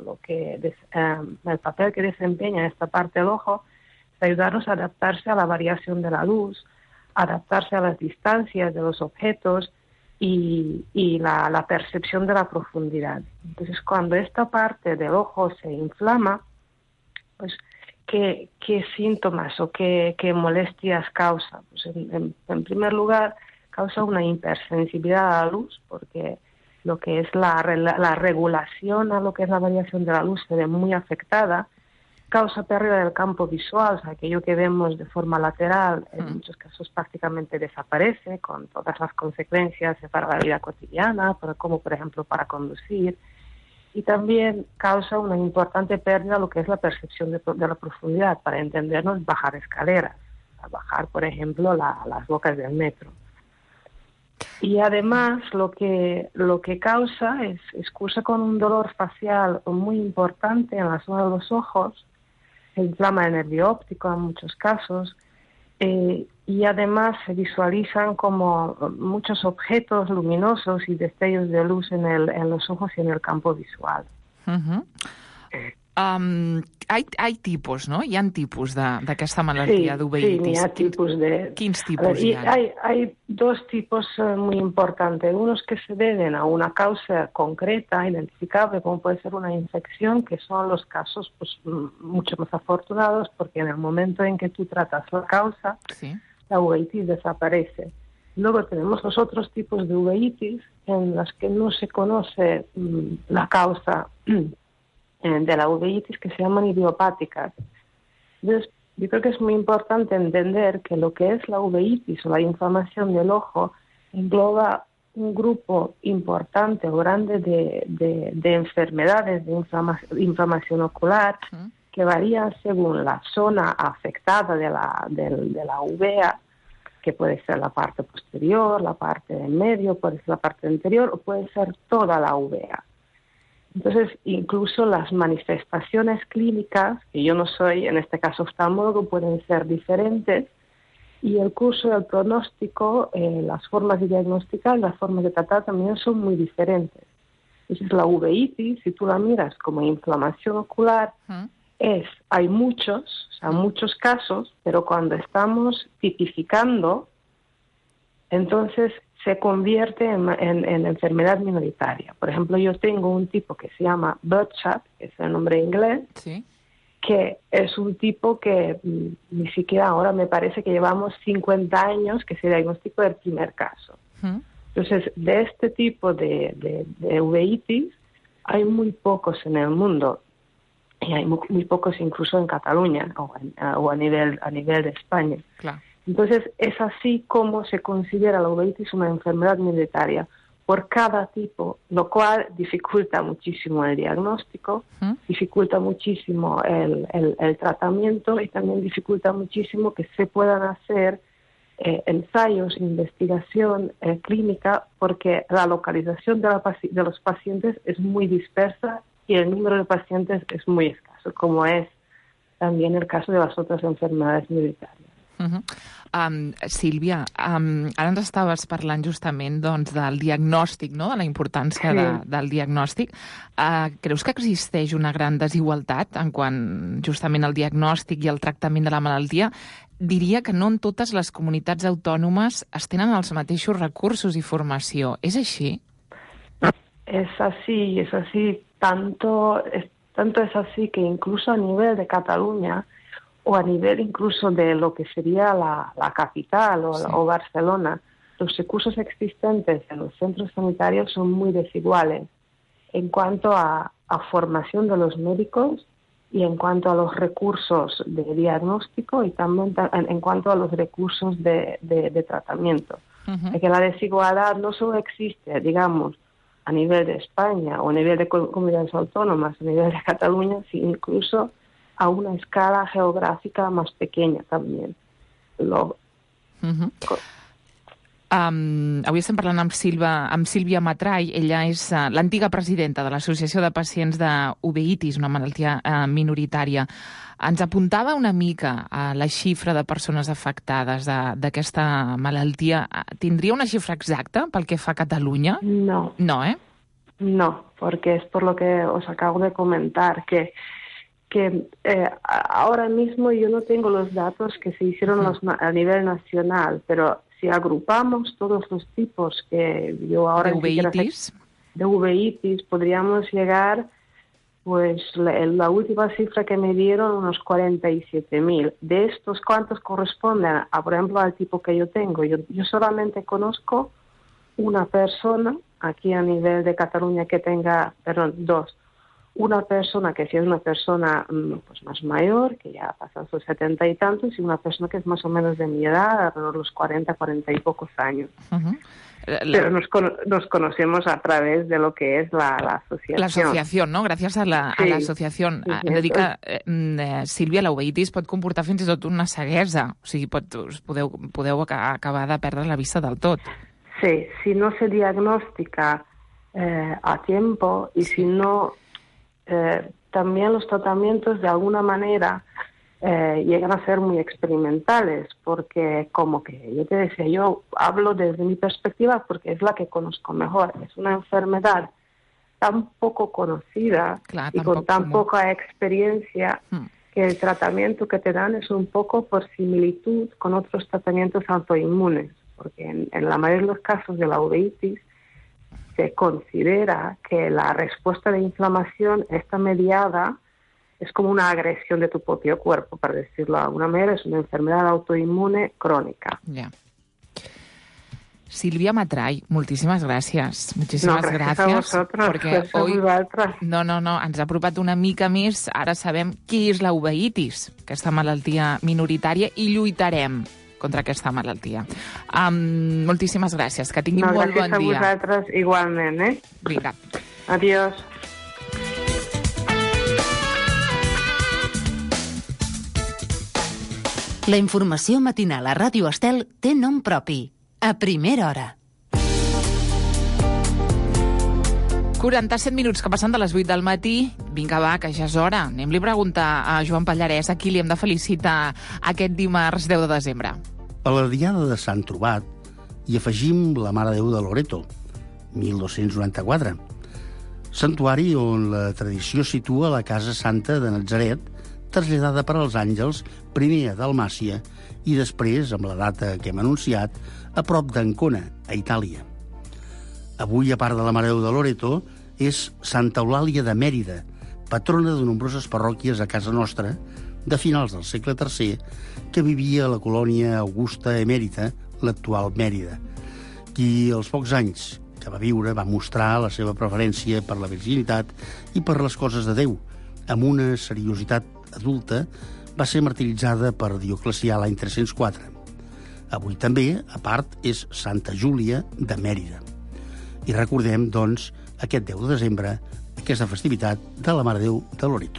Speaker 21: el papel que desempeña esta parte del ojo ayudarnos a adaptarse a la variación de la luz, adaptarse a las distancias de los objetos y la percepción de la profundidad. Entonces, cuando esta parte del ojo se inflama, pues, ¿qué síntomas o qué molestias causa? Pues en primer lugar, causa una hipersensibilidad a la luz, porque lo que es la regulación a lo que es la variación de la luz se ve muy afectada. Causa pérdida del campo visual, o sea, aquello que vemos de forma lateral, en muchos casos prácticamente desaparece, con todas las consecuencias para la vida cotidiana, como por ejemplo para conducir. Y también causa una importante pérdida de lo que es la percepción de la profundidad, para entendernos, bajar escaleras, bajar, por ejemplo, las bocas del metro. Y además lo que causa es cursa con un dolor facial muy importante en la zona de los ojos, se inflama el nervio óptico en muchos casos, y además se visualizan como muchos objetos luminosos y destellos de luz en los ojos y en el campo visual.
Speaker 2: Hay tipus, no? Hi ha tipus d'aquesta malaltia d'uveitis.
Speaker 21: Sí, hi ha tipus de...
Speaker 2: Quins tipus hi ha?
Speaker 21: Hay dos tipos muy importantes. Unos que se deben a una causa concreta, identificable, como puede ser una infección, que son los casos pues, mucho más afortunados, porque en el momento en que tú tratas la causa, la uveitis desaparece. Luego tenemos los otros tipos de uveitis en las que no se conoce la causa de la uveitis, que se llaman idiopáticas. Entonces, yo creo que es muy importante entender que lo que es la uveitis o la inflamación del ojo engloba un grupo importante o grande de enfermedades de inflamación ocular que varían según la zona afectada de la uvea, que puede ser la parte posterior, la parte del medio, puede ser la parte anterior o puede ser toda la uvea. Entonces, incluso las manifestaciones clínicas, que yo no soy, en este caso, oftalmólogo, pueden ser diferentes, y el curso del pronóstico, las formas de diagnosticar, las formas de tratar también son muy diferentes. Entonces, la uveitis, si tú la miras como inflamación ocular, hay muchos casos, pero cuando estamos tipificando, entonces se convierte en enfermedad minoritaria. Por ejemplo, yo tengo un tipo que se llama Birdshot, que es el nombre inglés, que es un tipo que ni siquiera ahora me parece que llevamos 50 años que se diagnosticó el primer caso. Entonces, de este tipo de uveitis hay muy pocos en el mundo, y hay muy pocos incluso en Cataluña o a nivel de España.
Speaker 2: Claro.
Speaker 21: Entonces, es así como se considera la uveitis una enfermedad minoritaria por cada tipo, lo cual dificulta muchísimo el diagnóstico, dificulta muchísimo el tratamiento y también dificulta muchísimo que se puedan hacer ensayos, investigación clínica, porque la localización de los pacientes es muy dispersa y el número de pacientes es muy escaso, como es también el caso de las otras enfermedades minoritarias.
Speaker 2: Sílvia, ara ens estaves parlant justament doncs, del diagnòstic, no? De la importància del diagnòstic. Creus que existeix una gran desigualtat en quant justament al diagnòstic i al tractament de la malaltia? Diria que no en totes les comunitats autònomes es tenen els mateixos recursos i formació. És així?
Speaker 21: Es así. Tanto es así que incluso a nivel de Cataluña, o a nivel incluso de lo que sería la capital o Barcelona, los recursos existentes en los centros sanitarios son muy desiguales en cuanto a formación de los médicos y en cuanto a los recursos de diagnóstico y también en cuanto a los recursos de tratamiento. Que la desigualdad no solo existe, digamos, a nivel de España o a nivel de comunidades autónomas, a nivel de Cataluña, sino incluso a una escala geográfica más pequeña también.
Speaker 2: Avui estem parlant amb Sílvia Matrai. Ella és l'antiga presidenta de l'Associació de Pacients d'Uveitis, una malaltia minoritària. Ens apuntava una mica a la xifra de persones afectades d'aquesta malaltia. Tindria una xifra exacta pel que fa a Catalunya?
Speaker 21: No.
Speaker 2: No, ¿eh?
Speaker 21: No, porque es por lo que os acabo de comentar, que ahora mismo yo no tengo los datos que se hicieron a nivel nacional, pero si agrupamos todos los tipos que yo ahora...
Speaker 2: ¿De uveitis?
Speaker 21: De uveitis, podríamos llegar, pues la última cifra que me dieron, unos 47.000. De estos, ¿cuántos corresponden por ejemplo, al tipo que yo tengo? Yo solamente conozco una persona aquí a nivel de Cataluña que tenga, dos. Una persona que sí es una persona pues más mayor, que ya ha pasado sus 70 y tantos, y una persona que es más o menos de mi edad, alrededor de los 40 y pocos años. Pero nos conocemos a través de lo que es la asociación.
Speaker 2: La asociació, no? Gràcies a l'associació. Hem de dir que, Sílvia, l'uveitis pot comportar fins i tot una ceguesa. O sigui, podeu acabar de perdre la vista del tot.
Speaker 21: Sí, si no se diagnostica a tiempo y si no... también los tratamientos de alguna manera llegan a ser muy experimentales, porque como que yo te decía, yo hablo desde mi perspectiva porque es la que conozco mejor. Es una enfermedad tan poco conocida y con tan poca experiencia que el tratamiento que te dan es un poco por similitud con otros tratamientos autoinmunes, porque en la mayoría de los casos de la uveitis se considera que la respuesta de inflamación está mediada, es como una agresión de tu propio cuerpo, para decirlo de alguna manera, es una enfermedad autoinmune crónica.
Speaker 2: Ja. Sílvia Matrai, moltíssimes gràcies. Moltíssimes
Speaker 21: gràcies a vosaltres,
Speaker 2: perquè
Speaker 21: vosaltres.
Speaker 2: No, ens ha apropat una mica més. Ara sabem què és la uveitis, aquesta malaltia minoritària, i lluitarem contra aquesta malaltia. Moltíssimes gràcies, que tinguin molt bon dia.
Speaker 21: Gràcies a vosaltres igualment,
Speaker 2: Vinga.
Speaker 21: Adiós.
Speaker 3: La informació matinal a Ràdio Estel té nom propi. A primera hora.
Speaker 2: 47 minuts que passen de les 8 del matí. Vinga, va, que ja és hora. Anem-li a preguntar a Joan Pallarès a qui li hem de felicitar aquest dimarts 10 de desembre.
Speaker 18: A la Diada de Sant Trobat hi afegim la Mare de Déu de Loreto, 1294. Santuari on la tradició situa la Casa Santa de Natzaret, traslladada per als àngels, primer a Dalmàcia i després, amb la data que hem anunciat, a prop d'Ancona, a Itàlia. Avui, a part de la Mare de Déu de Loreto, és Santa Eulàlia de Mèrida, patrona de nombroses parròquies a casa nostra, de finals del segle III, que vivia a la colònia Augusta Emèrita, l'actual Mèrida, qui, als pocs anys que va viure, va mostrar la seva preferència per la virginitat i per les coses de Déu. Amb una seriositat adulta, va ser martiritzada per Dioclecià l'any 304. Avui també, a part, és Santa Júlia de Mèrida. I recordem, doncs, aquest 10 de desembre, aquesta festivitat de la Mare de Déu de Loreto.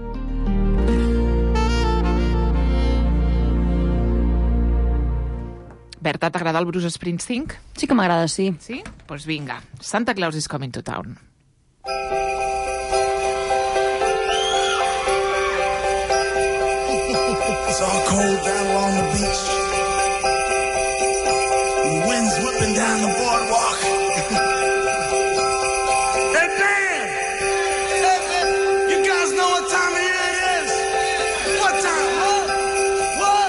Speaker 2: Berta, t'agrada el Bruce Springsteen?
Speaker 5: Sí que m'agrada, sí.
Speaker 2: Sí? Doncs vinga, Santa Claus is coming to town.
Speaker 22: It's all cold down along the beach. The wind's whipping down the boardwalk. Hey, Dan! You guys know what time of year it is? What time? What?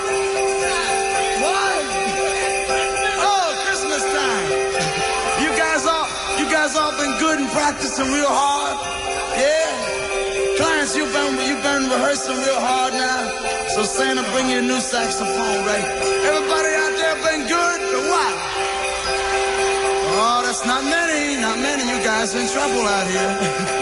Speaker 22: Oh, Christmas time. You guys all been good and practicing real hard? Yeah? Clarence, you've been rehearsing real hard now. So Santa, bring you a new saxophone, right? Everybody out there been good or what? Oh, that's not many. You guys in trouble out here.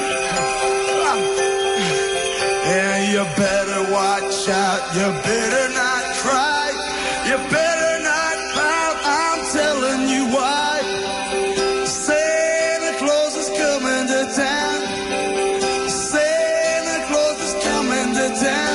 Speaker 22: Yeah, you better watch out. You better not cry. You better not pout. I'm telling you why. Santa Claus is coming to town. Santa Claus is coming to town.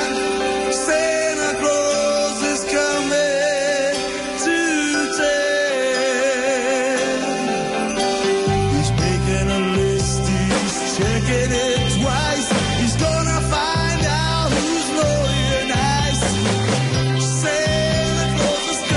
Speaker 22: Santa Claus is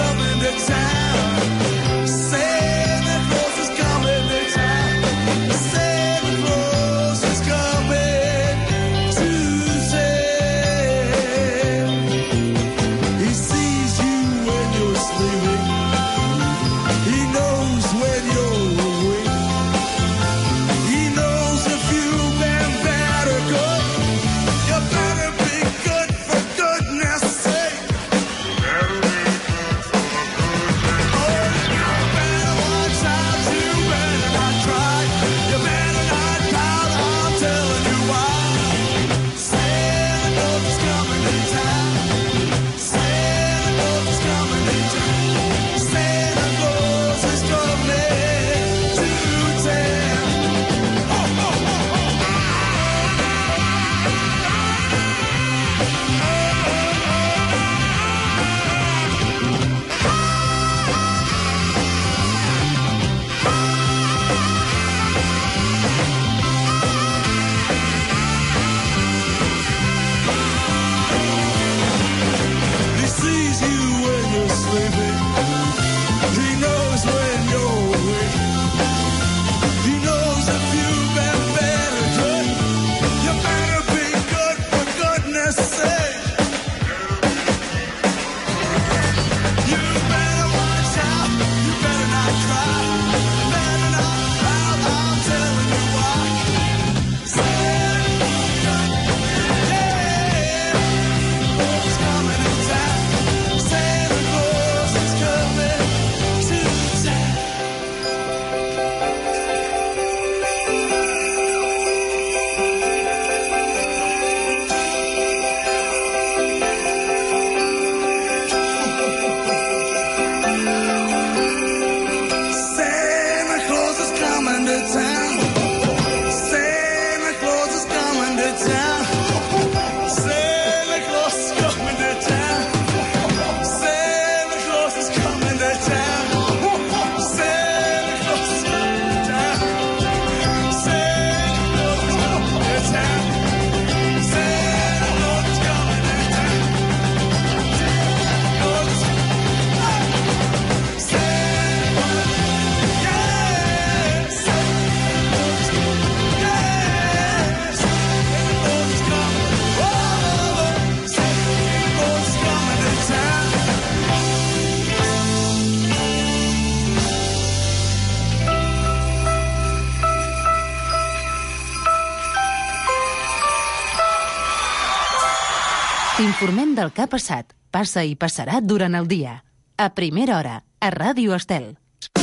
Speaker 3: T'informem del que ha passat, passa i passarà durant el dia. A primera hora, a Ràdio Estel.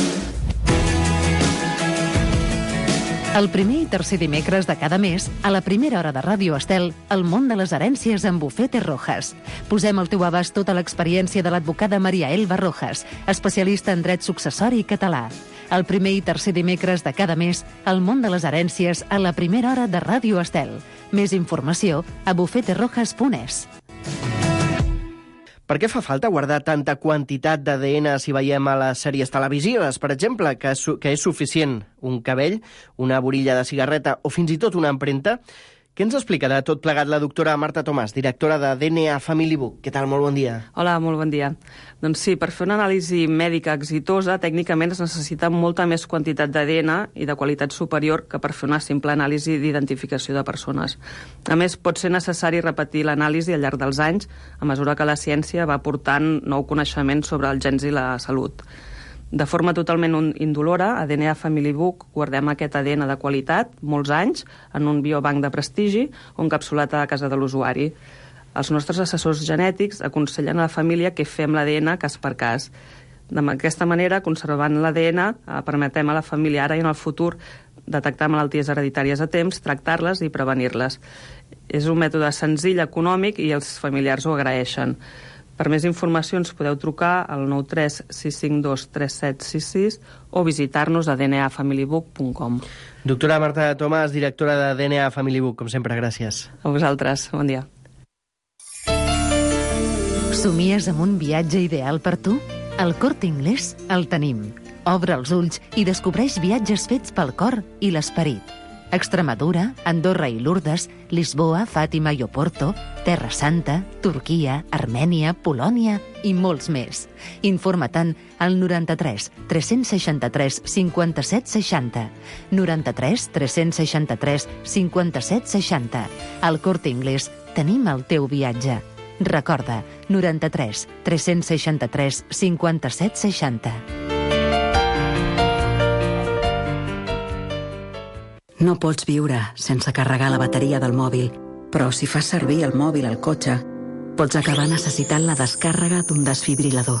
Speaker 3: El primer i tercer dimecres de cada mes, a la primera hora de Ràdio Estel, el món de les herències amb Bufete Rojas. Posem al teu abast tota l'experiència de l'advocada Maria Elba Rojas, especialista en dret successori català. El primer i tercer dimecres de cada mes, el món de les herències a la primera hora de Ràdio Estel. Més informació a bufeterojas.es.
Speaker 4: Per què fa falta guardar tanta quantitat d'ADN si veiem a les sèries televisives, per exemple, que és suficient un cabell, una borilla de cigarreta o fins i tot una empremta? Què ens explica de tot plegat la doctora Marta Tomàs, directora de DNA Family Book? Què tal? Molt bon dia.
Speaker 6: Hola, molt bon dia. Doncs sí, per fer una anàlisi mèdica exitosa, tècnicament es necessita molta més quantitat d'ADN i de qualitat superior que per fer una simple anàlisi d'identificació de persones. A més, pot ser necessari repetir l'anàlisi al llarg dels anys, a mesura que la ciència va aportant nou coneixement sobre els gens i la salut. De forma totalment indolora, a DNA Family Book guardem aquest ADN de qualitat, molts anys, en un biobanc de prestigi o encapsulat a casa de l'usuari. Els nostres assessors genètics aconsellen a la família que fem l'ADN cas per cas. D'aquesta manera, conservant l'ADN, permetem a la família ara i en el futur detectar malalties hereditàries a temps, tractar-les i prevenir-les. És un mètode senzill, econòmic i els familiars ho agraeixen. Per més informació ens podeu trucar al 93 652 3766 o visitar-nos a dnafamilybook.com.
Speaker 4: Doctora Marta Tomàs, directora de DNA Family Book, com sempre, gràcies.
Speaker 6: A vosaltres, bon dia.
Speaker 3: Somies amb un viatge ideal per tu? Al Corte Inglés el tenim. Obre els ulls i descobreix viatges fets pel cor i l'esperit. Extremadura, Andorra i Lourdes, Lisboa, Fàtima i Oporto, Terra Santa, Turquia, Armènia, Polònia i molts més. Informa-te'n al 93 363 57 60. 93 363 57 60. Al Corte Inglés tenim el teu viatge. Recorda, 93 363 57 60.
Speaker 23: No pots viure sense carregar la bateria del mòbil, però si fas servir el mòbil al cotxe, pots acabar necessitant la descàrrega d'un desfibrilador.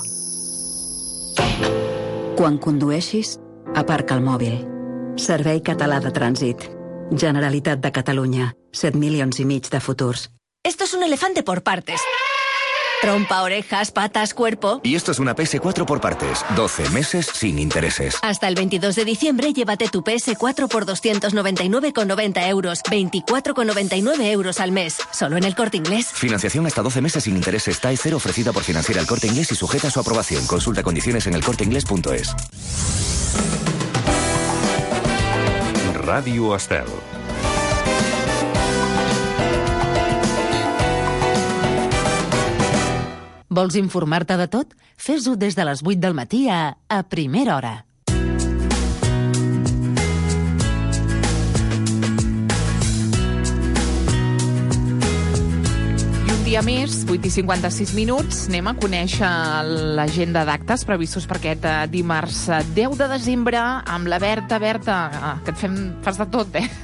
Speaker 23: Quan condueixis, aparca el mòbil. Servei Català de Trànsit. Generalitat de Catalunya. 7,5 milions de futurs.
Speaker 24: Esto es un elefante por partes. Trompa, orejas, patas, cuerpo.
Speaker 25: Y esto es una PS4 por partes. 12 meses sin intereses.
Speaker 24: Hasta el 22 de diciembre llévate tu PS4 por 299,90 euros. 24,99 euros al mes. Solo en el Corte Inglés.
Speaker 25: Financiación hasta 12 meses sin intereses TAE 0 ofrecida por Financiera El Corte Inglés y sujeta a su aprobación. Consulta condiciones en elcorteinglés.es.
Speaker 1: Ràdio Estel.
Speaker 3: Vols informar-te de tot? Fes-ho des de les 8 del matí a primera hora.
Speaker 2: I un dia més, 8:56 minuts, anem a conèixer l'agenda d'actes previstos per aquest dimarts 10 de desembre amb la Berta. Berta, que fas de tot, eh?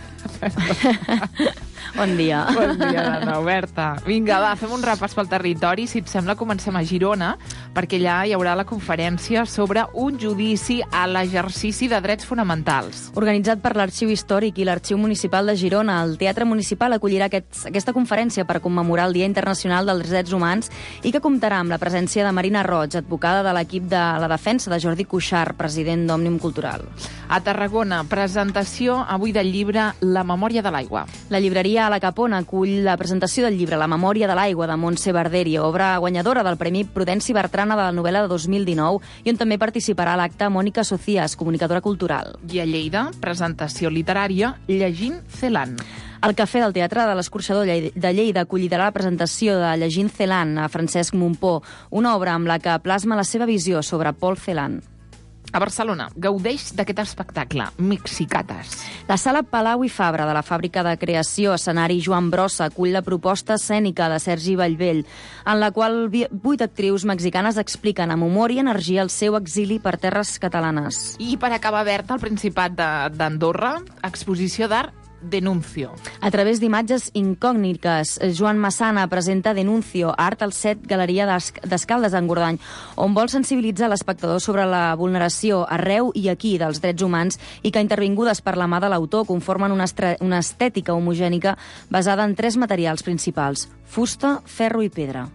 Speaker 5: Bon dia.
Speaker 2: Bon dia de nou, Berta. Vinga, va, fem un repàs pel territori. Si et sembla, comencem a Girona, perquè allà hi haurà la conferència sobre un judici a l'exercici de drets fonamentals.
Speaker 5: Organitzat per l'Arxiu Històric i l'Arxiu Municipal de Girona, el Teatre Municipal acollirà aquesta conferència per commemorar el Dia Internacional dels Drets Humans i que comptarà amb la presència de Marina Roig, advocada de l'equip de la defensa de Jordi Cuixart, president d'Òmnium Cultural.
Speaker 2: A Tarragona, presentació avui del llibre La memòria de l'aigua.
Speaker 5: La llibreria a la Capona acull la presentació del llibre La memòria de l'aigua de Montse Barderi, obra guanyadora del Premi Prudenci Bertrana de la novel·la de 2019 i on també participarà a l'acte Mònica Socias, comunicadora cultural.
Speaker 2: I a Lleida, presentació literària Llegint Celan.
Speaker 5: El Cafè del Teatre de l'Escorxador de Lleida acollirà la presentació de Llegint Celan a Francesc Mompó, una obra amb la que plasma la seva visió sobre Paul Celan.
Speaker 2: A Barcelona, gaudeix d'aquest espectacle, Mexicates.
Speaker 5: La sala Palau i Fabra de la Fàbrica de Creació Escenari Joan Brossa acull la proposta escènica de Sergi Vallvell, en la qual 8 actrius mexicanes expliquen amb humor i energia el seu exili per terres catalanes.
Speaker 2: I per acabar, Berta, al Principat d'Andorra, exposició d'art Denuncio.
Speaker 5: A través d'imatges incògnites, Joan Massana presenta Denuncio, art al set Galeria d'Escaldes d'Engordany, on vol sensibilitzar l'espectador sobre la vulneració arreu i aquí dels drets humans i que, intervingudes per la mà de l'autor, conformen una estètica homogènica basada en 3 materials principals: fusta, ferro i pedra.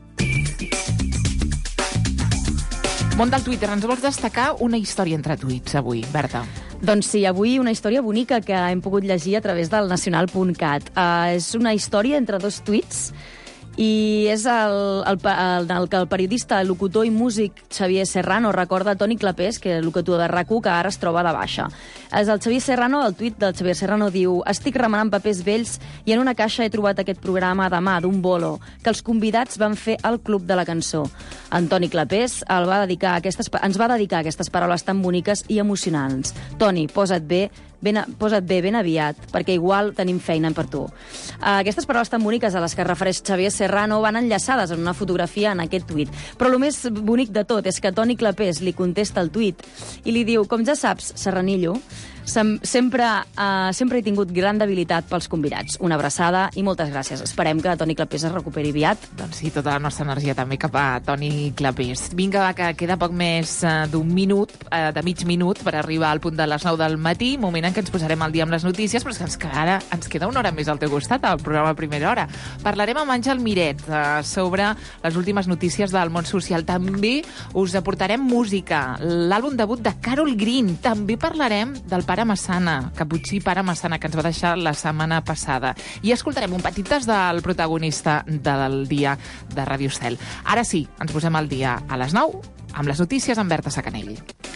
Speaker 2: Món del Twitter, ens vols destacar una història entre tuits avui, Berta?
Speaker 5: Doncs sí, avui una història bonica que hem pogut llegir a través del nacional.cat. És una història entre 2 tuits i és el que el periodista, locutor i músic Xavier Serrano recorda a Toni Clapés, que és locutor de RAC1, que ara es troba de baixa. És el Xavier Serrano, el tuit del Xavier Serrano diu: estic remenant papers vells i en una caixa he trobat aquest programa de mà d'un bolo que els convidats van fer al Club de la Cançó. En Toni Clapés ens va dedicar aquestes paraules tan boniques i emocionants. Toni, posa't bé ben aviat, perquè igual tenim feina per tu. Aquestes paraules tan boniques a les que es refereix Xavier Serrano van enllaçades en una fotografia en aquest tuit. Però el més bonic de tot és que Toni Clapés li contesta el tuit i li diu: com ja saps, Serranillo, sempre he tingut gran debilitat pels convidats. Una abraçada i moltes gràcies. Esperem que Toni Clapés es recuperi aviat.
Speaker 2: Doncs sí, tota la nostra energia també cap a Toni Clapés. Vinga, va, que queda poc més d'un minut, de mig minut, per arribar al punt de les 9 del matí, moment en què ens posarem al dia amb les notícies, però és que ara ens queda una hora més al teu costat, al programa Primera Hora. Parlarem amb Àngel Miret sobre les últimes notícies del món social. També us aportarem música, l'àlbum debut de Carol Green. També parlarem del Pare Massana, Caputxí Pare Massana, que ens va deixar la setmana passada. I escoltarem un petit tas del protagonista del dia de Ràdio Estel. Ara sí, ens posem al dia a les 9 amb les notícies amb Berta Sacanell.